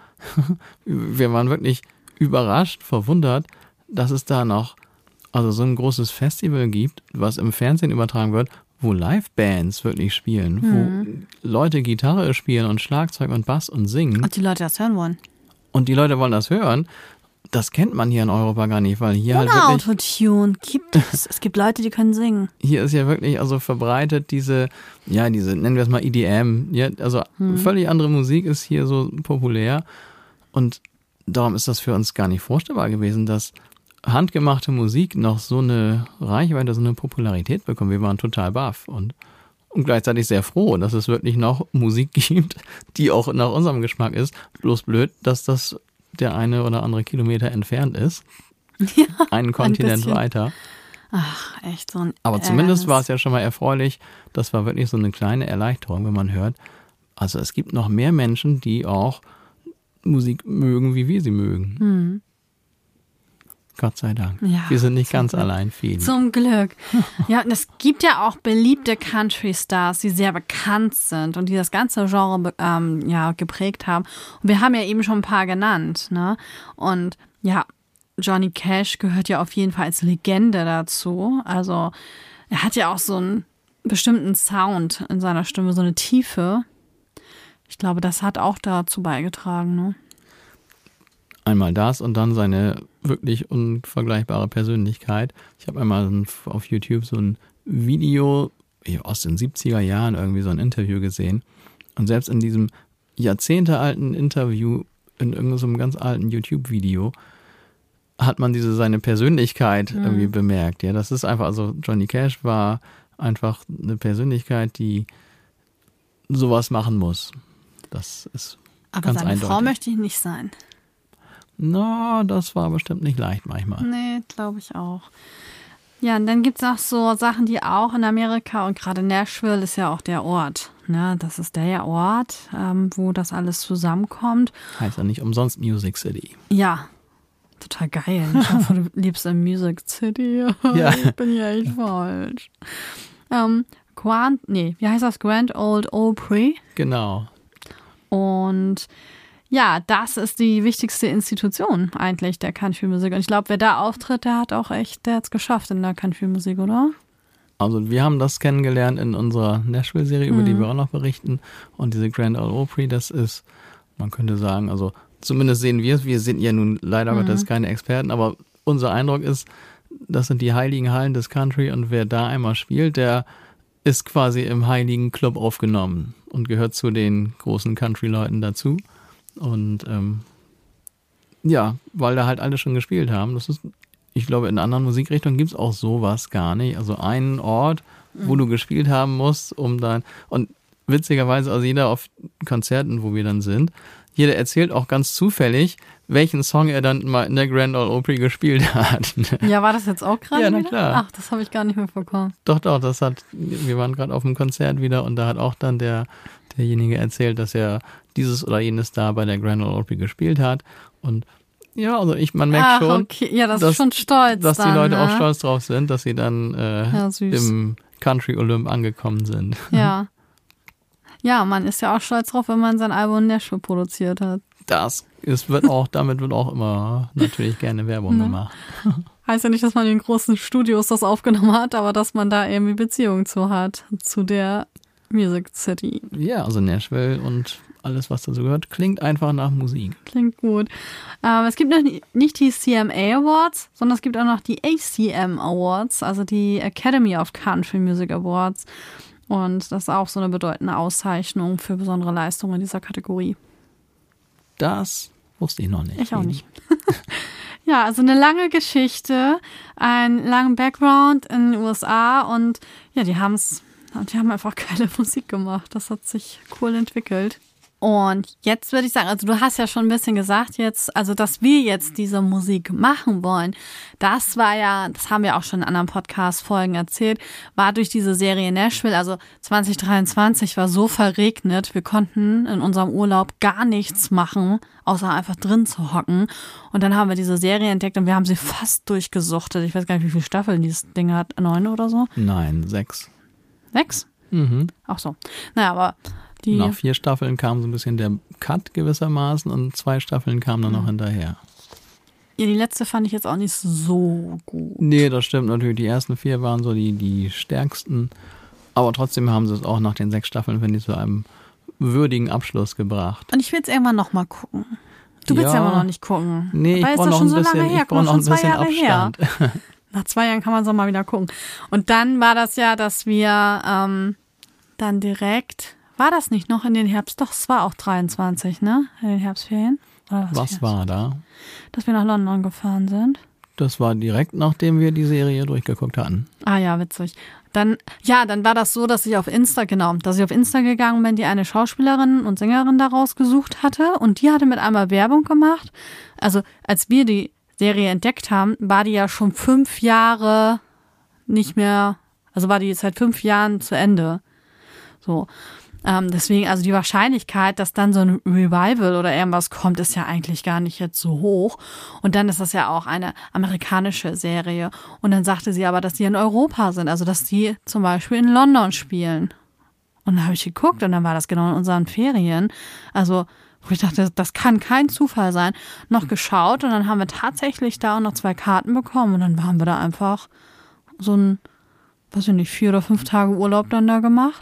wir waren wirklich überrascht, verwundert, dass es da noch also so ein großes Festival gibt, was im Fernsehen übertragen wird, wo Live-Bands wirklich spielen, mhm. wo Leute Gitarre spielen und Schlagzeug und Bass und singen. Und die Leute das hören wollen. Und die Leute wollen das hören. Das kennt man hier in Europa gar nicht, weil hier Ohne halt wirklich... Autotune gibt es. Es gibt Leute, die können singen. Hier ist ja wirklich also verbreitet diese, ja, diese, nennen wir es mal E D M, ja, also hm. völlig andere Musik ist hier so populär und darum ist das für uns gar nicht vorstellbar gewesen, dass handgemachte Musik noch so eine Reichweite, so eine Popularität bekommt. Wir waren total baff und, und gleichzeitig sehr froh, dass es wirklich noch Musik gibt, die auch nach unserem Geschmack ist. Bloß blöd, dass das der eine oder andere Kilometer entfernt ist. Ja, einen Kontinent ein weiter. Ach, echt so ein Aber zumindest Ernst. war es ja schon mal erfreulich. Das war wirklich so eine kleine Erleichterung, wenn man hört. Also es gibt noch mehr Menschen, die auch Musik mögen, wie wir sie mögen. Hm. Gott sei Dank. Ja, wir sind nicht ganz Glück. allein, Feli. Zum Glück. Ja, und es gibt ja auch beliebte Country-Stars, die sehr bekannt sind und die das ganze Genre ähm, ja, geprägt haben. Und wir haben ja eben schon ein paar genannt, ne? Und ja, Johnny Cash gehört ja auf jeden Fall als Legende dazu. Also er hat ja auch so einen bestimmten Sound in seiner Stimme, so eine Tiefe. Ich glaube, das hat auch dazu beigetragen, ne? Einmal das und dann seine wirklich unvergleichbare Persönlichkeit. Ich habe einmal auf YouTube so ein Video aus den siebziger Jahren, irgendwie so ein Interview gesehen. Und selbst in diesem jahrzehntealten Interview, in irgendeinem ganz alten YouTube-Video, hat man diese seine Persönlichkeit mhm. irgendwie bemerkt. Ja, das ist einfach, also Johnny Cash war einfach eine Persönlichkeit, die sowas machen muss. Das ist Aber ganz seine eindeutig. Frau möchte ich nicht sein. Na, das war bestimmt nicht leicht manchmal. Nee, glaube ich auch. Ja, und dann gibt es noch so Sachen, die auch in Amerika und gerade Nashville ist ja auch der Ort. Ne? Das ist der Ort, ähm, wo das alles zusammenkommt. Heißt ja nicht umsonst Music City. Ja, total geil. Ich hoffe, du lebst in Music City. Ja. Ich bin ja echt falsch. Ähm, Grand, nee, wie heißt das? Grand Ole Opry. Genau. Und ja, das ist die wichtigste Institution eigentlich der Country-Musik. Und ich glaube, wer da auftritt, der hat auch echt, der hat es geschafft in der Country-Musik, oder? Also wir haben das kennengelernt in unserer Nashville-Serie, über mhm. die wir auch noch berichten. Und diese Grand Ole Opry, das ist, man könnte sagen, also zumindest sehen wir es, wir sind ja nun leider mhm. Gottes keine Experten, aber unser Eindruck ist, das sind die heiligen Hallen des Country und wer da einmal spielt, der ist quasi im heiligen Club aufgenommen und gehört zu den großen Country-Leuten dazu. Und ähm, ja, weil da halt alle schon gespielt haben. Das ist, ich glaube, in anderen Musikrichtungen gibt es auch sowas gar nicht. Also einen Ort, wo mhm. du gespielt haben musst, um dann, und witzigerweise, also jeder auf Konzerten, wo wir dann sind, jeder erzählt auch ganz zufällig, welchen Song er dann mal in der Grand Ole Opry gespielt hat. Ja, war das jetzt auch gerade Ja, na wieder? klar. Ach, das habe ich gar nicht mitbekommen. Doch, doch, das hat, wir waren gerade auf dem Konzert wieder und da hat auch dann der, derjenige erzählt, dass er dieses oder jenes da bei der Grand Ole Opry gespielt hat. Und ja, also ich, man merkt Ach, schon, okay. Ja, das dass, ist schon stolz dass dann, die Leute ne? auch stolz drauf sind, dass sie dann äh, Ja, süß. im Country Olymp angekommen sind. Ja. Ja, man ist ja auch stolz drauf, wenn man sein Album in Nashville produziert hat. Das ist, wird auch, damit wird auch immer natürlich gerne Werbung Ne? gemacht. Heißt ja nicht, dass man in den großen Studios das aufgenommen hat, aber dass man da irgendwie Beziehung zu hat, zu der Music City. Ja, also Nashville und alles, was dazu gehört, klingt einfach nach Musik. Klingt gut. Ähm, es gibt noch nicht die C M A Awards, sondern es gibt auch noch die A C M Awards, also die Academy of Country Music Awards. Und das ist auch so eine bedeutende Auszeichnung für besondere Leistungen in dieser Kategorie. Das wusste ich noch nicht. Ich auch nicht. Ja, also eine lange Geschichte, einen langen Background in den U S A und ja, die haben es, die haben einfach geile Musik gemacht. Das hat sich cool entwickelt. Und jetzt würde ich sagen, also du hast ja schon ein bisschen gesagt jetzt, also dass wir jetzt diese Musik machen wollen, das war ja, das haben wir auch schon in anderen Podcast-Folgen erzählt, war durch diese Serie Nashville, also zwanzig dreiundzwanzig war so verregnet, wir konnten in unserem Urlaub gar nichts machen, außer einfach drin zu hocken. Und dann haben wir diese Serie entdeckt und wir haben sie fast durchgesuchtet. Ich weiß gar nicht, wie viele Staffeln dieses Ding hat, neun oder so? Nein, sechs. Sechs? Mhm. Ach so. Naja, aber die... Nach vier Staffeln kam so ein bisschen der Cut gewissermaßen und zwei Staffeln kamen dann noch hinterher. Ja, die letzte fand ich jetzt auch nicht so gut. Nee, das stimmt natürlich. Die ersten vier waren so die, die stärksten. Aber trotzdem haben sie es auch nach den sechs Staffeln, finde ich, zu einem würdigen Abschluss gebracht. Und ich will es irgendwann nochmal gucken. Du willst ja Ja. immer noch nicht gucken. Nee, ich Weil brauche ist noch doch ein schon so bisschen, lange her. ich brauche Guck noch mal, ein schon zwei bisschen Jahre Abstand. her. Nach zwei Jahren kann man es auch mal wieder gucken. Und dann war das ja, dass wir ähm, dann direkt, war das nicht noch in den Herbst? Doch, es war auch dreiundzwanzig, ne? In den Herbstferien. Oder Was Herbst? war da? Dass wir nach London gefahren sind. Das war direkt, nachdem wir die Serie durchgeguckt hatten. Ah ja, witzig. Dann, ja, dann war das so, dass ich auf Insta, genau, dass ich auf Insta gegangen bin, die eine Schauspielerin und Sängerin daraus gesucht hatte und die hatte mit einmal Werbung gemacht. Also als wir die Serie entdeckt haben, war die ja schon fünf Jahre nicht mehr, also war die jetzt seit fünf Jahren zu Ende. So. Ähm, deswegen, also die Wahrscheinlichkeit, dass dann so ein Revival oder irgendwas kommt, ist ja eigentlich gar nicht jetzt so hoch. Und dann ist das ja auch eine amerikanische Serie. Und dann sagte sie aber, dass die in Europa sind, also dass die zum Beispiel in London spielen. Und dann habe ich geguckt und dann war das genau in unseren Ferien. Also, wo ich dachte, das kann kein Zufall sein. Noch geschaut und dann haben wir tatsächlich da auch noch zwei Karten bekommen. Und dann haben wir da einfach so ein, weiß ich nicht, vier oder fünf Tage Urlaub dann da gemacht.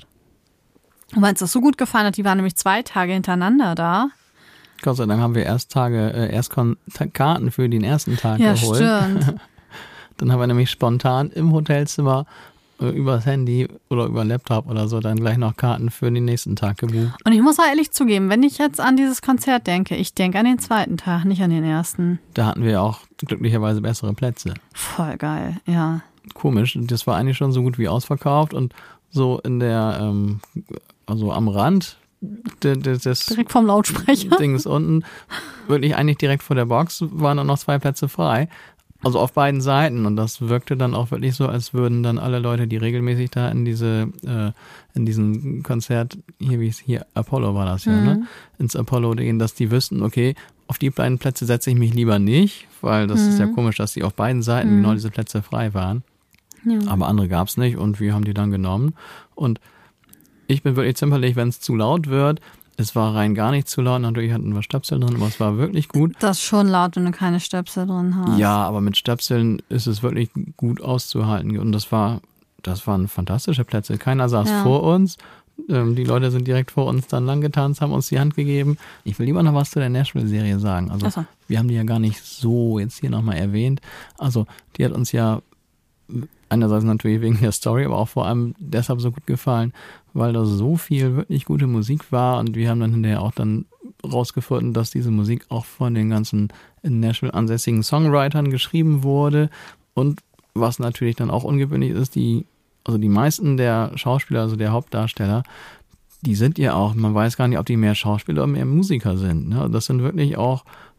Und weil uns das so gut gefallen hat, die waren nämlich zwei Tage hintereinander da. Gott sei Dank haben wir erst Tage, äh, erst Kon- Karten für den ersten Tag Ja, geholt. stimmt. Dann haben wir nämlich spontan im Hotelzimmer äh, übers Handy oder über den Laptop oder so dann gleich noch Karten für den nächsten Tag gebucht. Und ich muss auch ehrlich zugeben, wenn ich jetzt an dieses Konzert denke, ich denke an den zweiten Tag, nicht an den ersten. Da hatten wir auch glücklicherweise bessere Plätze. Voll geil, ja. Komisch, das war eigentlich schon so gut wie ausverkauft und so in der, ähm, also am Rand de, de, des Direkt vom Lautsprecher. Dings unten, wirklich eigentlich direkt vor der Box, waren dann noch zwei Plätze frei. Also auf beiden Seiten und das wirkte dann auch wirklich so, als würden dann alle Leute, die regelmäßig da in diese, äh, in diesem Konzert, hier wie es hier, Apollo war das ja, Mhm. ne? Ins Apollo gehen, dass die wüssten, okay, auf die beiden Plätze setze ich mich lieber nicht, weil das Mhm. ist ja komisch, dass die auf beiden Seiten Mhm. genau diese Plätze frei waren. Ja. Aber andere gab's nicht und wir haben die dann genommen. Und ich bin wirklich zimperlich, wenn es zu laut wird. Es war rein gar nicht zu laut. Natürlich hatten wir Stöpsel drin, aber es war wirklich gut. Das ist schon laut, wenn du keine Stöpsel drin hast. Ja, aber mit Stöpseln ist es wirklich gut auszuhalten. Und das war, das waren fantastische Plätze. Keiner saß Ja. vor uns. Ähm, die Leute sind direkt vor uns dann lang getanzt, haben uns die Hand gegeben. Ich will lieber noch was zu der Nashville-Serie sagen. Also Ach so. wir haben die ja gar nicht so jetzt hier nochmal erwähnt. Also die hat uns ja einerseits natürlich wegen der Story, aber auch vor allem deshalb so gut gefallen, weil da so viel wirklich gute Musik war und wir haben dann hinterher auch dann rausgefunden, dass diese Musik auch von den ganzen in Nashville ansässigen Songwritern geschrieben wurde und was natürlich dann auch ungewöhnlich ist, die, also die meisten der Schauspieler, also der Hauptdarsteller, die sind ja auch, man weiß gar nicht, ob die mehr Schauspieler oder mehr Musiker sind. Ne? Das sind wirklich auch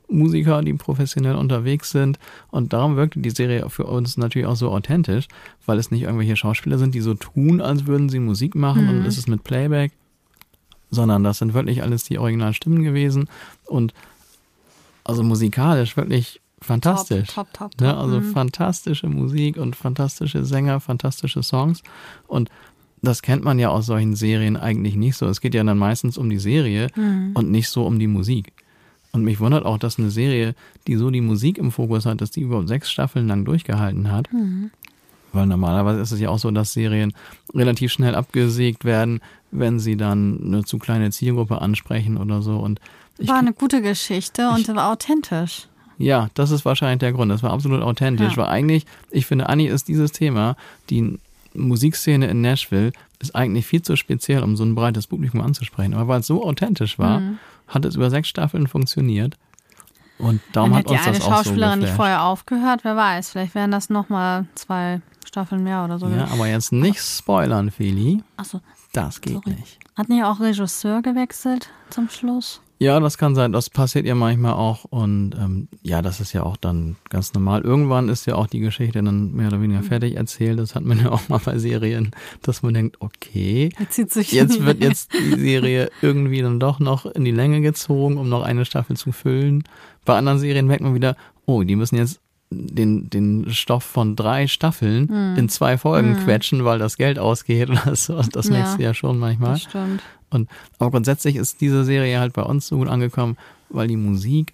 Musiker, die professionell unterwegs sind. Und darum wirkte die Serie für uns natürlich auch so authentisch, weil es nicht irgendwelche Schauspieler sind, die so tun, als würden sie Musik machen mhm. und es ist mit Playback, sondern das sind wirklich alles die originalen Stimmen gewesen. Und also musikalisch wirklich fantastisch. Top, top, top, top. Ja, also mhm. fantastische Musik und fantastische Sänger, fantastische Songs. Und das kennt man ja aus solchen Serien eigentlich nicht so. Es geht ja dann meistens um die Serie mhm. und nicht so um die Musik. Und mich wundert auch, dass eine Serie, die so die Musik im Fokus hat, dass die überhaupt sechs Staffeln lang durchgehalten hat. Mhm. Weil normalerweise ist es ja auch so, dass Serien relativ schnell abgesägt werden, wenn sie dann eine zu kleine Zielgruppe ansprechen oder so. Und ich, war eine gute Geschichte und ich, war authentisch. Ja, das ist wahrscheinlich der Grund. Das war absolut authentisch. Ja. Weil eigentlich, ich finde, eigentlich ist dieses Thema, die Musikszene in Nashville, ist eigentlich viel zu speziell, um so ein breites Publikum anzusprechen. Aber weil es so authentisch war, mhm. hat es über sechs Staffeln funktioniert. Und darum Dann hat uns das auch so die eine Schauspielerin nicht vorher aufgehört, wer weiß. Vielleicht wären das nochmal zwei Staffeln mehr oder so. Ja, aber jetzt nicht spoilern, Feli. Achso. Das geht Sorry. nicht. Hat nicht auch Regisseur gewechselt zum Schluss? Ja, das kann sein. Das passiert ja manchmal auch. Und ähm, ja, das ist ja auch dann ganz normal. Irgendwann ist ja auch die Geschichte dann mehr oder weniger fertig erzählt. Das hat man ja auch mal bei Serien, dass man denkt, okay, jetzt, sich jetzt wird jetzt die Serie irgendwie dann doch noch in die Länge gezogen, um noch eine Staffel zu füllen. Bei anderen Serien merkt man wieder, oh, die müssen jetzt den, den Stoff von drei Staffeln hm. in zwei Folgen hm. quetschen, weil das Geld ausgeht. Das, das ja, merkst du ja schon manchmal. Das stimmt. Und, aber grundsätzlich ist diese Serie halt bei uns so gut angekommen, weil die Musik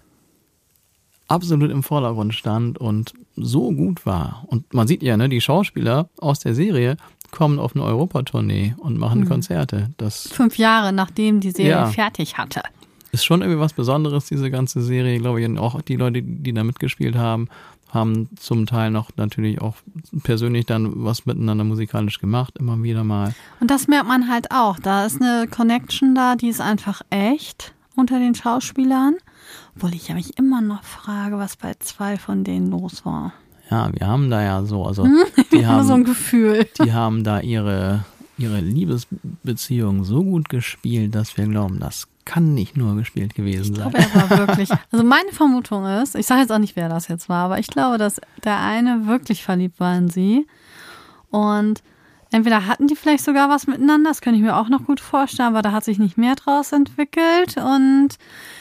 absolut im Vordergrund stand und so gut war. Und man sieht ja, ne, die Schauspieler aus der Serie kommen auf eine Europatournee und machen hm. Konzerte. Das, Fünf Jahre, nachdem die Serie ja, fertig hatte. Ist schon irgendwie was Besonderes, diese ganze Serie, glaube ich. Und auch die Leute, die da mitgespielt haben, haben zum Teil noch natürlich auch persönlich dann was miteinander musikalisch gemacht, immer wieder mal. Und das merkt man halt auch. Da ist eine Connection da, die ist einfach echt unter den Schauspielern. Obwohl ich ja mich immer noch frage, was bei zwei von denen los war. Ja, wir haben da ja so, also die haben so ein Gefühl. Die haben da ihre, ihre Liebesbeziehung so gut gespielt, dass wir glauben, das kann nicht nur gespielt gewesen sein. Ich glaube, er war wirklich. Also meine Vermutung ist, ich sage jetzt auch nicht, wer das jetzt war, aber ich glaube, dass der eine wirklich verliebt war in sie. Und entweder hatten die vielleicht sogar was miteinander, das könnte ich mir auch noch gut vorstellen, aber da hat sich nicht mehr draus entwickelt. Und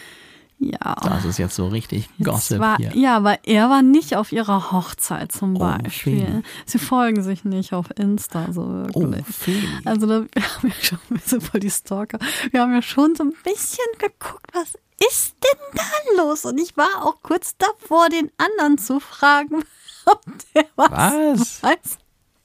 ja. Das ist jetzt so richtig Gossip war, hier. Ja, aber er war nicht auf ihrer Hochzeit zum Beispiel. Oh, sie folgen sich nicht auf Insta so wirklich. Oh, also da, wir haben ja schon, wir sind voll die Stalker. Wir haben ja schon so ein bisschen geguckt, was ist denn da los? Und ich war auch kurz davor, den anderen zu fragen, ob der was, was? weiß.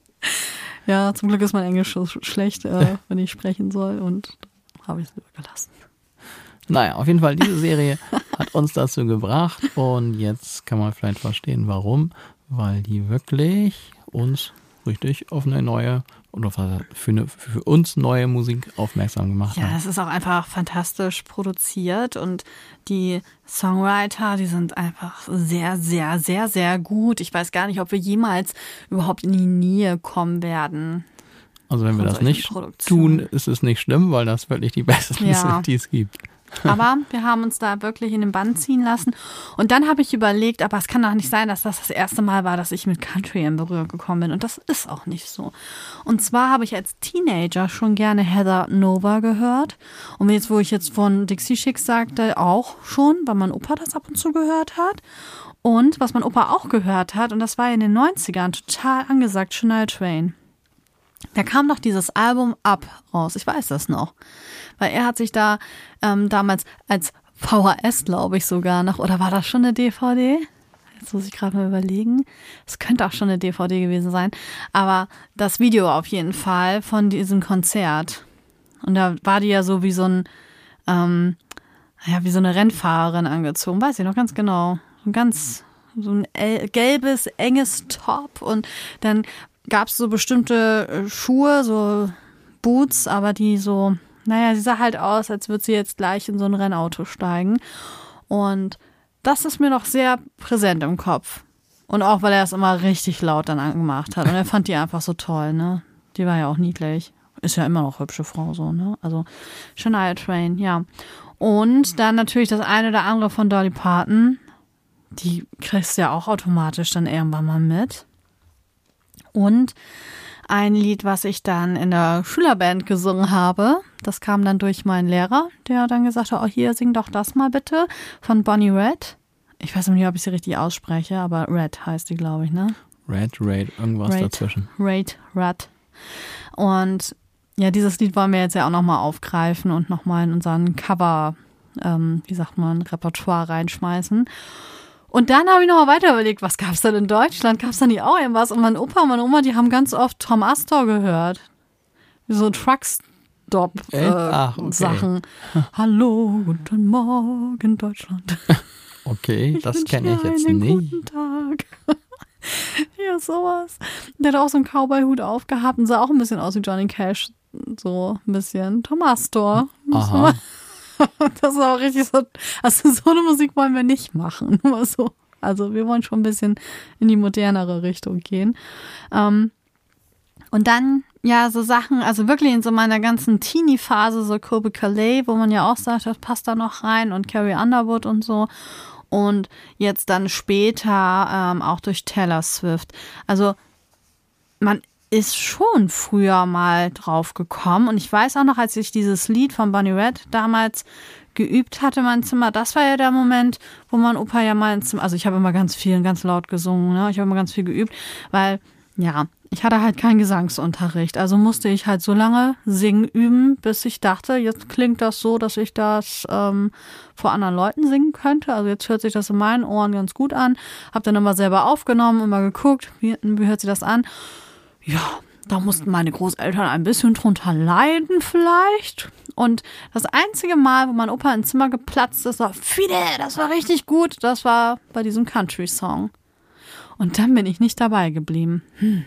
Ja, zum Glück ist mein Englisch so schlecht, äh, wenn ich sprechen soll, und habe ich es übergelassen. Naja, auf jeden Fall, diese Serie hat uns dazu gebracht und jetzt kann man vielleicht verstehen, warum, weil die wirklich uns richtig auf eine neue oder für, eine, für uns neue Musik aufmerksam gemacht hat. Ja, es ist auch einfach fantastisch produziert und die Songwriter, die sind einfach sehr, sehr, sehr, sehr gut. Ich weiß gar nicht, ob wir jemals überhaupt in die Nähe kommen werden. Also wenn wir das nicht tun, ist es nicht schlimm, weil das wirklich die besten ja. sind, die es gibt. Aber wir haben uns da wirklich in den Bann ziehen lassen. Und dann habe ich überlegt, aber es kann doch nicht sein, dass das das erste Mal war, dass ich mit Country in Berührung gekommen bin. Und das ist auch nicht so. Und zwar habe ich als Teenager schon gerne Heather Nova gehört. Und jetzt, wo ich jetzt von Dixie Chicks sagte, auch schon, weil mein Opa das ab und zu gehört hat. Und was mein Opa auch gehört hat, und das war in den neunzigern total angesagt, Shania Twain. Da kam doch dieses Album Up raus, ich weiß das noch. Weil er hat sich da ähm, damals als V H S, glaube ich, sogar noch, oder war das schon eine D V D? Jetzt muss ich gerade mal überlegen. Es könnte auch schon eine D V D gewesen sein. Aber das Video auf jeden Fall von diesem Konzert. Und da war die ja so wie so ein, ähm, ja, wie so eine Rennfahrerin angezogen. Weiß ich noch ganz genau. So ein ganz, so ein gelbes, enges Top. Und dann gab es so bestimmte Schuhe, so Boots, aber die so, naja, sie sah halt aus, als würde sie jetzt gleich in so ein Rennauto steigen. Und das ist mir noch sehr präsent im Kopf. Und auch, weil er es immer richtig laut dann angemacht hat. Und er fand die einfach so toll, ne? Die war ja auch niedlich. Ist ja immer noch hübsche Frau so, ne? Also Shania Twain, ja. Und dann natürlich das eine oder andere von Dolly Parton. Die kriegst du ja auch automatisch dann irgendwann mal mit. Und ein Lied, was ich dann in der Schülerband gesungen habe, das kam dann durch meinen Lehrer, der dann gesagt hat, oh hier, sing doch das mal bitte, von Bonnie Raitt. Ich weiß nicht, ob ich sie richtig ausspreche, aber Red heißt die, glaube ich, ne? Red, Raid, irgendwas Raid, dazwischen. Raid, Red. Und ja, dieses Lied wollen wir jetzt ja auch nochmal aufgreifen und nochmal in unseren Cover, ähm, wie sagt man, Repertoire reinschmeißen. Und dann habe ich nochmal weiter überlegt, was gab es denn in Deutschland? Gab es da nicht auch irgendwas? Und mein Opa und meine Oma, die haben ganz oft Tom Astor gehört. So Truckstop-Sachen. Äh? Okay. Hallo, guten Morgen, Deutschland. Okay, Ich das kenne ich wünsche jetzt einen nicht. Guten Tag. Ja, sowas. Der hat auch so einen Cowboy-Hut aufgehabt und sah auch ein bisschen aus wie Johnny Cash. So ein bisschen. Tom Astor. Aha. Das ist auch richtig so, also so eine Musik wollen wir nicht machen. Nur so. Also wir wollen schon ein bisschen in die modernere Richtung gehen. Ähm, und dann, ja, so Sachen, also wirklich in so meiner ganzen Teenie-Phase, so Colby Calais, wo man ja auch sagt, das passt da noch rein und Carrie Underwood und so. Und jetzt dann später ähm, auch durch Taylor Swift. Also man ist schon früher mal drauf gekommen. Und ich weiß auch noch, als ich dieses Lied von Bonnie Raitt damals geübt hatte, mein Zimmer, das war ja der Moment, wo mein Opa ja mal ins Zimmer, also ich habe immer ganz viel, ganz laut gesungen, ne? Ich habe immer ganz viel geübt, weil, ja, ich hatte halt keinen Gesangsunterricht. Also musste ich halt so lange singen üben, bis ich dachte, jetzt klingt das so, dass ich das ähm, vor anderen Leuten singen könnte. Also jetzt hört sich das in meinen Ohren ganz gut an. Habe dann immer selber aufgenommen, immer geguckt, wie, wie hört sich das an. Ja, da mussten meine Großeltern ein bisschen drunter leiden vielleicht. Und das einzige Mal, wo mein Opa ins Zimmer geplatzt ist, war, Fide, das war richtig gut. Das war bei diesem Country-Song. Und dann bin ich nicht dabei geblieben. Hm.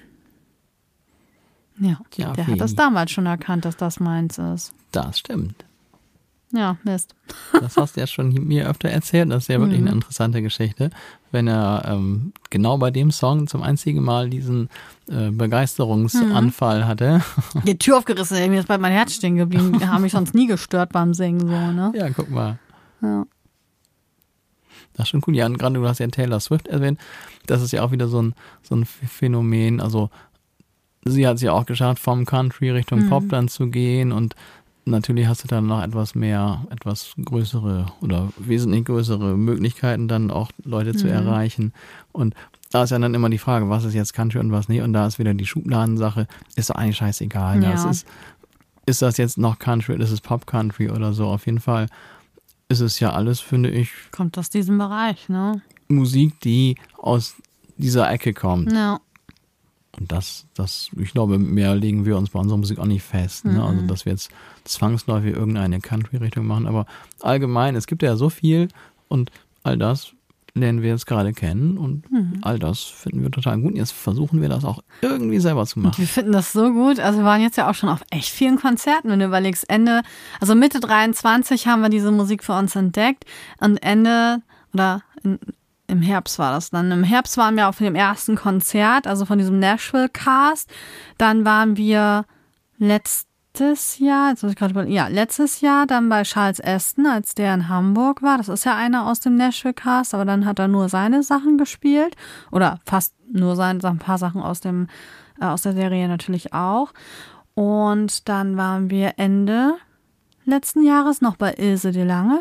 Ja, Ja, der wie? hat das damals schon erkannt, dass das meins ist. Das stimmt. Ja, Mist. Das hast du ja schon mir öfter erzählt. Das ist ja wirklich Mhm. eine interessante Geschichte. Wenn er ähm, genau bei dem Song zum einzigen Mal diesen äh, Begeisterungsanfall Mhm. hatte. Die Tür aufgerissen, ey, mir ist bald mein Herz stehen geblieben. Die haben mich sonst nie gestört beim Singen, so, ne? Ja, guck mal. Ja. Das ist schon cool. Ja, und gerade du hast ja Taylor Swift erwähnt. Das ist ja auch wieder so ein, so ein Phänomen. Also sie hat es ja auch geschafft, vom Country Richtung Mhm. Pop dann zu gehen, und natürlich hast du dann noch etwas mehr, etwas größere oder wesentlich größere Möglichkeiten, dann auch Leute zu Mhm. erreichen. Und da ist ja dann immer die Frage, was ist jetzt Country und was nicht. Und da ist wieder die Schubladensache. Ist doch eigentlich scheißegal. Ne? Ja. Es ist, ist das jetzt noch Country oder ist es Pop Country oder so? Auf jeden Fall ist es ja alles, finde ich, Kommt aus diesem Bereich, ne? Musik, die aus dieser Ecke kommt. Ja. Und das, das, ich glaube, mehr legen wir uns bei unserer Musik auch nicht fest. Ne? Mhm. Also, dass wir jetzt zwangsläufig irgendeine Country-Richtung machen. Aber allgemein, es gibt ja so viel, und all das lernen wir jetzt gerade kennen, und Mhm. all das finden wir total gut. Jetzt versuchen wir das auch irgendwie selber zu machen. Wir finden das so gut. Also wir waren jetzt ja auch schon auf echt vielen Konzerten, wenn du überlegst. Ende, also Mitte dreiundzwanzig haben wir diese Musik für uns entdeckt. Und Ende, oder in, im Herbst war das dann. Im Herbst waren wir auf dem ersten Konzert, also von diesem Nashville-Cast. Dann waren wir letztes Jahr, jetzt muss ich gerade überlegen, ja, letztes Jahr dann bei Charles Aston, als der in Hamburg war. Das ist ja einer aus dem Nashville-Cast, aber dann hat er nur seine Sachen gespielt. Oder fast nur seine, ein paar Sachen aus dem, äh, aus der Serie natürlich auch. Und dann waren wir Ende letzten Jahres noch bei Ilse de Lange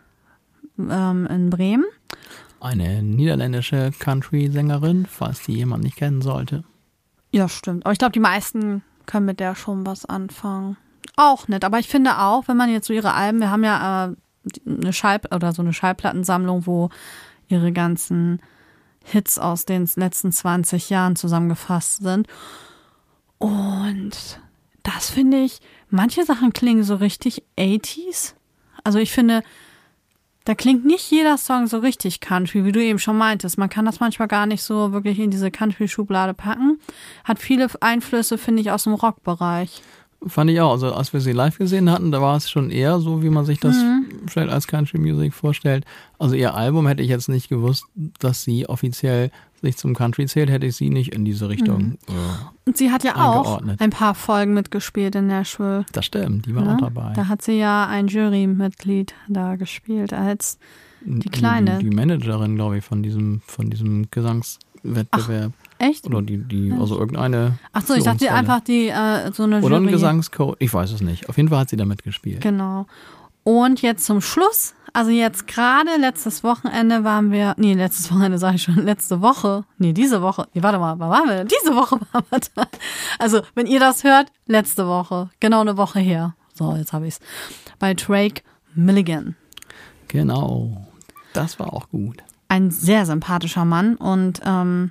ähm, in Bremen. Eine niederländische Country-Sängerin, falls die jemand nicht kennen sollte. Ja, stimmt. Aber ich glaube, die meisten können mit der schon was anfangen. Auch nett. Aber ich finde auch, wenn man jetzt so ihre Alben, wir haben ja äh, eine Schall- oder so eine Schallplattensammlung, wo ihre ganzen Hits aus den letzten zwanzig Jahren zusammengefasst sind. Und das finde ich, manche Sachen klingen so richtig achtziger. Also ich finde, da klingt nicht jeder Song so richtig Country, wie du eben schon meintest. Man kann das manchmal gar nicht so wirklich in diese Country-Schublade packen. Hat viele Einflüsse, finde ich, aus dem Rockbereich. Fand ich auch. Also als wir sie live gesehen hatten, da war es schon eher so, wie man sich das Mhm. vielleicht als Country Music vorstellt. Also ihr Album hätte ich jetzt nicht gewusst, dass sie offiziell nicht zum Country zählt, hätte ich sie nicht in diese Richtung Mhm. äh, Und sie hat ja auch eingeordnet. ein paar Folgen mitgespielt in Nashville. Das stimmt, die war Ne? auch dabei. Da hat sie ja ein Jurymitglied da gespielt als die Kleine. Die, die Managerin, glaube ich, von diesem, von diesem Gesangswettbewerb. Echt? Oder die, die, also irgendeine. Ach so, ich dachte Führungsrolle. einfach die äh, so eine Oder ein Jury. Gesangscoach. Ich weiß es nicht. Auf jeden Fall hat sie da mitgespielt. Genau. Und jetzt zum Schluss, also jetzt gerade letztes Wochenende waren wir, nee, letztes Wochenende sage ich schon, letzte Woche, nee, diese Woche, nee, warte mal, wann waren wir denn? Diese Woche waren wir da. Also, wenn ihr das hört, letzte Woche, genau eine Woche her. So, jetzt habe ich's. Bei Drake Milligan. Genau. Das war auch gut. Ein sehr sympathischer Mann und ähm,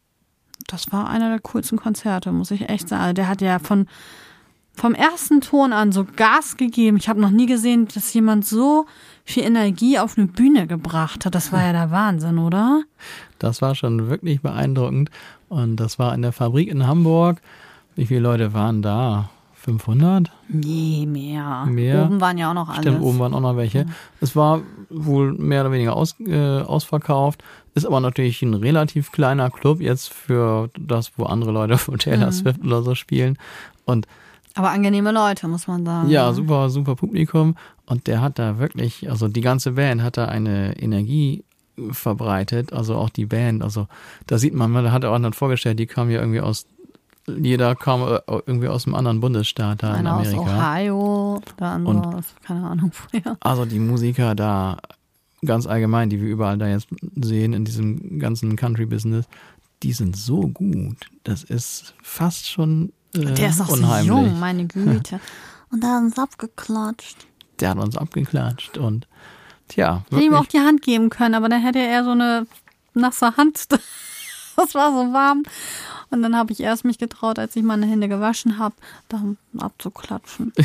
das war einer der coolsten Konzerte, muss ich echt sagen. Also der hat ja von vom ersten Ton an so Gas gegeben. Ich habe noch nie gesehen, dass jemand so viel Energie auf eine Bühne gebracht hat. Das war ja der Wahnsinn, oder? Das war schon wirklich beeindruckend. Und das war in der Fabrik in Hamburg. Wie viele Leute waren da? fünfhundert? Nee, mehr. Mehr? Oben waren ja auch noch alles. Stimmt, oben waren auch noch welche. Es war wohl mehr oder weniger aus, äh, ausverkauft. Ist aber natürlich ein relativ kleiner Club jetzt für das, wo andere Leute von Taylor Mhm. Swift oder so spielen. Und Aber angenehme Leute, muss man sagen. ja, super, super Publikum. Und der hat da wirklich, also die ganze Band hat da eine Energie verbreitet. Also auch die Band. Also da sieht man, man hat auch dann vorgestellt, die kam ja irgendwie aus, jeder kam irgendwie aus einem anderen Bundesstaat da in Einer aus Amerika. Ohio, der andere Und- aus, keine Ahnung, woher. Also die Musiker da, ganz allgemein, die wir überall da jetzt sehen in diesem ganzen Country-Business, die sind so gut. Das ist fast schon äh, Der ist auch unheimlich. so jung, meine Güte. Und da hat uns abgeklatscht. Der hat uns abgeklatscht und tja, Ich hätte ihm auch wirklich, die Hand geben können, aber dann hätte er so eine nasse Hand. Das war so warm. Und dann habe ich erst mich getraut, als ich meine Hände gewaschen habe, da abzuklatschen.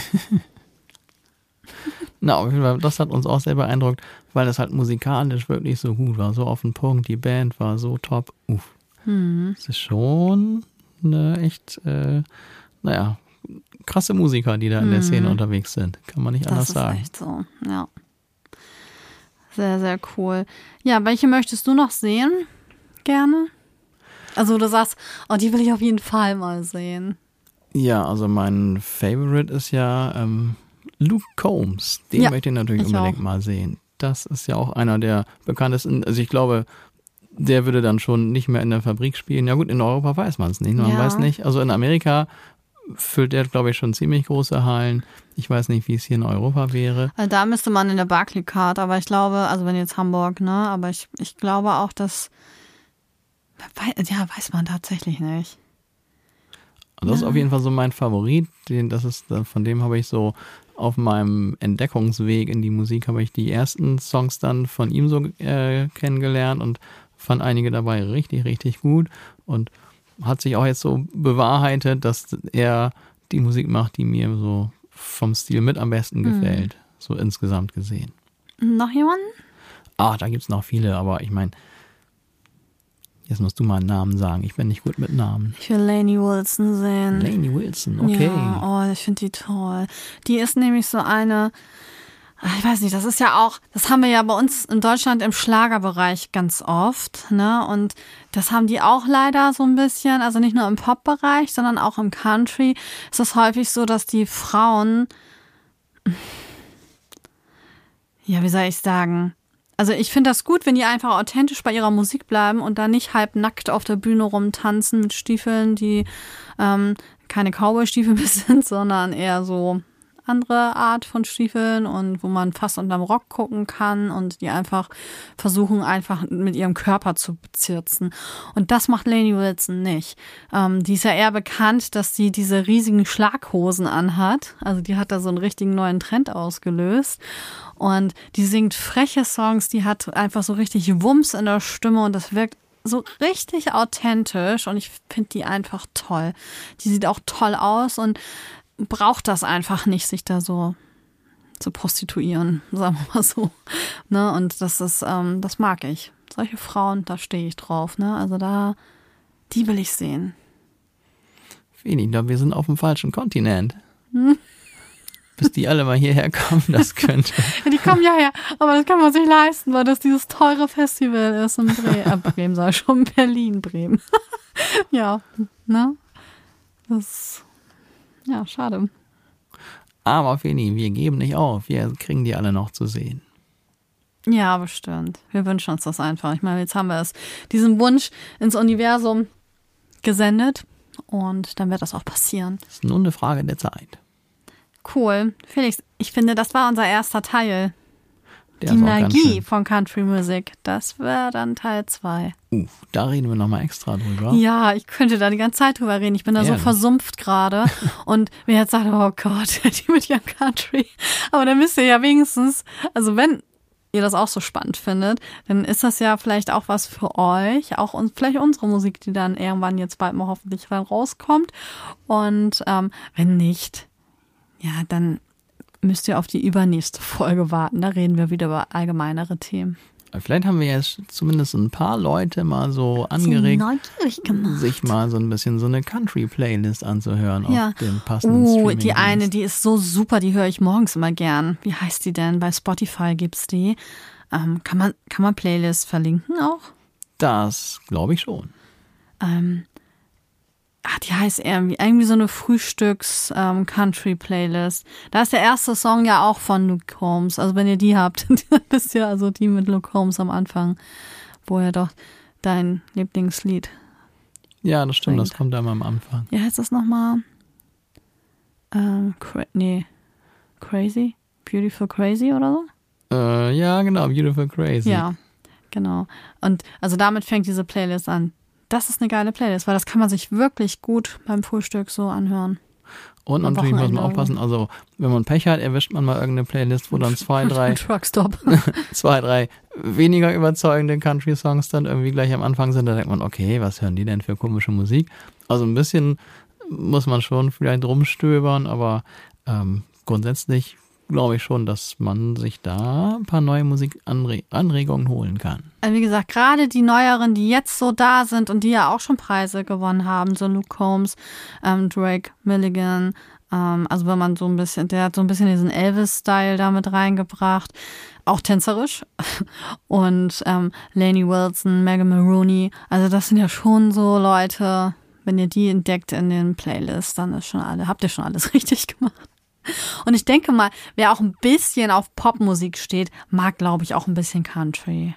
na, auf jeden Fall, das hat uns auch sehr beeindruckt, weil das halt musikalisch wirklich so gut war, so auf den Punkt, die Band war so top. Uff. Hm. Das ist schon eine echt, äh, naja, krasse Musiker, die da in der Szene unterwegs sind. Kann man nicht Das anders ist sagen. echt so, ja. Sehr, sehr cool. Ja, welche möchtest du noch sehen? Gerne? Also du sagst, oh, die will ich auf jeden Fall mal sehen. Ja, also mein Favorite ist ja ähm, Luke Combs. Den Ja, möchte ich natürlich ich unbedingt auch. mal sehen. Das ist ja auch einer der bekanntesten. Also ich glaube, der würde dann schon nicht mehr in der Fabrik spielen. Ja gut, in Europa weiß man es nicht. Man Ja. weiß nicht. Also in Amerika füllt der, glaube ich, schon ziemlich große Hallen. Ich weiß nicht, wie es hier in Europa wäre. Also da müsste man in der Barclaycard, aber ich glaube, also wenn jetzt Hamburg, ne, aber ich, ich glaube auch, dass, wei- ja, weiß man tatsächlich nicht. Und das ist auf jeden Fall so mein Favorit. Den, das ist, von dem habe ich so auf meinem Entdeckungsweg in die Musik habe ich die ersten Songs dann von ihm so äh, kennengelernt und fand einige dabei richtig, richtig gut und hat sich auch jetzt so bewahrheitet, dass er die Musik macht, die mir so vom Stil mit am besten gefällt, so insgesamt gesehen. Noch jemanden? Ah, da gibt's noch viele, aber ich meine, jetzt musst du mal einen Namen sagen. Ich bin nicht gut mit Namen. Ich will Lainey Wilson sehen. Lainey Wilson, okay. Ja, oh, ich finde die toll. Die ist nämlich so eine, ich weiß nicht, das ist ja auch, das haben wir ja bei uns in Deutschland im Schlagerbereich ganz oft, ne? Und das haben die auch leider so ein bisschen, also nicht nur im Pop-Bereich, sondern auch im Country. Es ist häufig so, dass die Frauen, ja, wie soll ich sagen? Also ich finde das gut, wenn die einfach authentisch bei ihrer Musik bleiben und da nicht halb nackt auf der Bühne rumtanzen mit Stiefeln, die ähm, keine Cowboy-Stiefel mehr sind, sondern eher so andere Art von Stiefeln und wo man fast unterm Rock gucken kann und die einfach versuchen, einfach mit ihrem Körper zu bezirzen. Und das macht Lainey Wilson nicht. Ähm, die ist ja eher bekannt, dass sie diese riesigen Schlaghosen anhat. Also die hat da so einen richtigen neuen Trend ausgelöst. Und die singt freche Songs, die hat einfach so richtig Wumms in der Stimme und das wirkt so richtig authentisch und ich finde die einfach toll. Die sieht auch toll aus und braucht das einfach nicht, sich da so zu prostituieren, sagen wir mal so. Ne? Und das ist, ähm, das mag ich. Solche Frauen, da stehe ich drauf. Ne? Also da, die will ich sehen. Feni, ich glaube, wir sind auf dem falschen Kontinent. bis die alle mal hierher kommen, das könnte. Ja, die kommen ja her, aber das kann man sich leisten, weil das dieses teure Festival ist in Bremen. Äh, Bremen sei schon Berlin, Bremen. Ja, ne? Das, ja, schade. Aber Feni, wir geben nicht auf. Wir kriegen die alle noch zu sehen. Ja, bestimmt. Wir wünschen uns das einfach. Ich meine, jetzt haben wir es, diesen Wunsch ins Universum gesendet und dann wird das auch passieren. Das ist nur eine Frage der Zeit. Cool. Felix, ich finde, das war unser erster Teil. Der Die ist auch ganz Magie schön. von Country Music. Das wäre dann Teil zwei. Uh, da reden wir nochmal extra drüber. Ja, ich könnte da die ganze Zeit drüber reden. Ich bin da Ehrlich? so versumpft gerade. Und wer jetzt sagt, oh Gott, die mit ihrem Country. Aber dann müsst ihr ja wenigstens, also wenn ihr das auch so spannend findet, dann ist das ja vielleicht auch was für euch, auch und vielleicht unsere Musik, die dann irgendwann jetzt bald mal hoffentlich dann rauskommt. Und ähm, wenn nicht, ja, dann müsst ihr auf die übernächste Folge warten. Da reden wir wieder über allgemeinere Themen. Vielleicht haben wir jetzt zumindest ein paar Leute mal so angeregt, neugierig gemacht. sich mal so ein bisschen so eine Country-Playlist anzuhören Ja. auf dem passenden Oh, Streaming. die eine, die ist so super, die höre ich morgens immer gern. Wie heißt die denn? Bei Spotify gibt's die. Ähm, kann man, kann man Playlists verlinken auch? Das glaube ich schon. Ähm, ach, die heißt irgendwie, irgendwie so eine Frühstücks-Country-Playlist. Da ist der erste Song ja auch von Luke Combs. Also wenn ihr die habt, wisst ihr, also die mit Luke Combs am Anfang, wo er doch dein Lieblingslied. Ja, das stimmt, das Singt. kommt einmal am Anfang. Wie heißt das nochmal? Ähm, cra- nee, Crazy? Beautiful Crazy oder so? Äh, ja, genau, Beautiful Crazy. Ja, genau. Und also damit fängt diese Playlist an. Das ist eine geile Playlist, weil das kann man sich wirklich gut beim Frühstück so anhören. Und Am natürlich muss man Wochenende. aufpassen, also wenn man Pech hat, erwischt man mal irgendeine Playlist, wo dann zwei, drei, Truckstop. zwei, drei weniger überzeugende Country-Songs dann irgendwie gleich am Anfang sind. Da denkt man, okay, was hören die denn für komische Musik? Also ein bisschen muss man schon vielleicht rumstöbern, aber ähm, grundsätzlich glaube ich schon, dass man sich da ein paar neue Musikanregungen holen kann. Also wie gesagt, gerade die neueren, die jetzt so da sind und die ja auch schon Preise gewonnen haben, so Luke Combs, ähm, Drake Milligan, ähm, also wenn man so ein bisschen, der hat so ein bisschen diesen Elvis-Style da mit reingebracht, auch tänzerisch. Und ähm, Lainey Wilson, Megan Maroney, also das sind ja schon so Leute, wenn ihr die entdeckt in den Playlists, dann ist schon alle, habt ihr schon alles richtig gemacht. Und ich denke mal, wer auch ein bisschen auf Popmusik steht, mag, glaube ich, auch ein bisschen Country.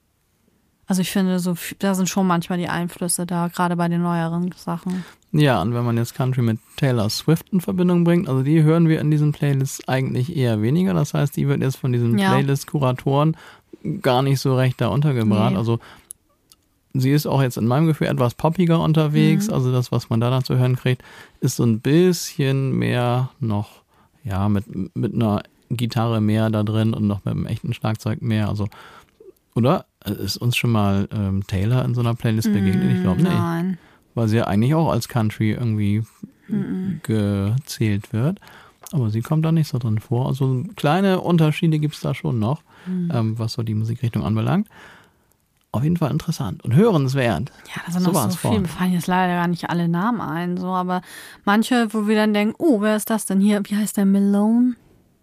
Also ich finde, so da sind schon manchmal die Einflüsse da, gerade bei den neueren Sachen. Ja, und wenn man jetzt Country mit Taylor Swift in Verbindung bringt, also die hören wir in diesen Playlists eigentlich eher weniger. Das heißt, die wird jetzt von diesen Ja. Playlist-Kuratoren gar nicht so recht da untergebracht. Nee. Also sie ist auch jetzt in meinem Gefühl etwas poppiger unterwegs. Mhm. Also das, was man da dann zu hören kriegt, ist so ein bisschen mehr noch, ja, mit, mit einer Gitarre mehr da drin und noch mit einem echten Schlagzeug mehr. Also, oder? Ist uns schon mal ähm, Taylor in so einer Playlist begegnet? Ich glaube nicht. Nein. Weil sie ja eigentlich auch als Country irgendwie Mhm. gezählt wird. Aber sie kommt da nicht so drin vor. Also kleine Unterschiede gibt es da schon noch, Mhm. ähm, was so die Musikrichtung anbelangt. Auf jeden Fall interessant und hörenswert. Ja, da sind So noch war's so viele. vorhin. Mir fallen jetzt leider gar nicht alle Namen ein, so, aber manche, wo wir dann denken, oh, wer ist das denn hier? Wie heißt der? Malone?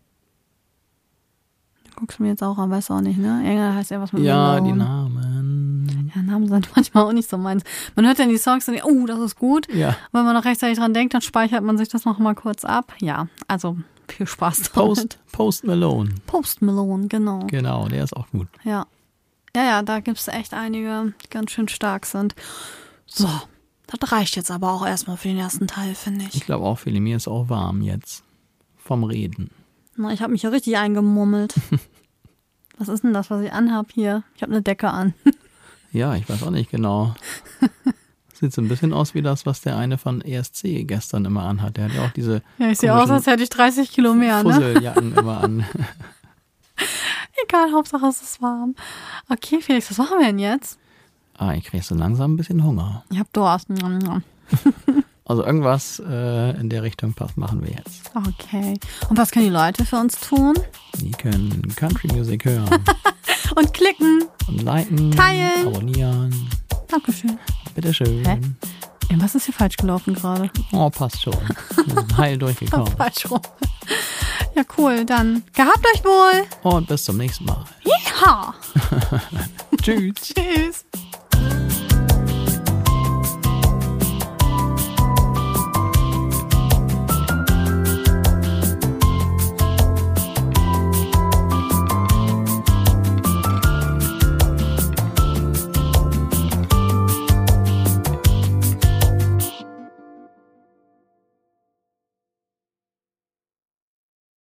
Du guckst mir jetzt auch an, weißt du auch nicht, ne? Irgendwer heißt irgendwas mit Ja, Malone. die Namen. Ja, Namen sind manchmal auch nicht so meins. Man hört dann die Songs und denkt, oh, das ist gut. Ja, Wenn man noch rechtzeitig dran denkt, dann speichert man sich das noch mal kurz ab. Ja, also viel Spaß damit. Post, Post Malone. Post Malone, genau. Genau, der ist auch gut. Ja. Ja, ja, da gibt es echt einige, die ganz schön stark sind. So, das reicht jetzt aber auch erstmal für den ersten Teil, finde ich. Ich glaube auch, Philly, mir ist auch warm jetzt. Vom Reden. Na, ich habe mich ja richtig eingemummelt. Was ist denn das, was ich anhab hier? Ich habe eine Decke an. Ja, ich weiß auch nicht genau. Sieht so ein bisschen aus wie das, was der eine von E S C gestern immer anhat. Der hat ja auch diese Ja, ich sehe aus, als hätte ich dreißig Kilo mehr, ne? Fusseljacken immer an. Egal, Hauptsache es ist warm. Okay, Felix, was machen wir denn jetzt? Ah, ich kriege so langsam ein bisschen Hunger. Ich habe Durst. Also irgendwas äh, in der Richtung passt, machen wir jetzt. Okay. Und was können die Leute für uns tun? Die können Country Music hören Und klicken. und liken, Teilen. abonnieren. Dankeschön. Bitteschön. Hä? Irgendwas ist hier falsch gelaufen gerade. Oh, passt schon. Wir sind heil durchgekommen. Falsch rum. Ja, cool. Dann gehabt euch wohl. Und bis zum nächsten Mal. Ja. Tschüss. Tschüss.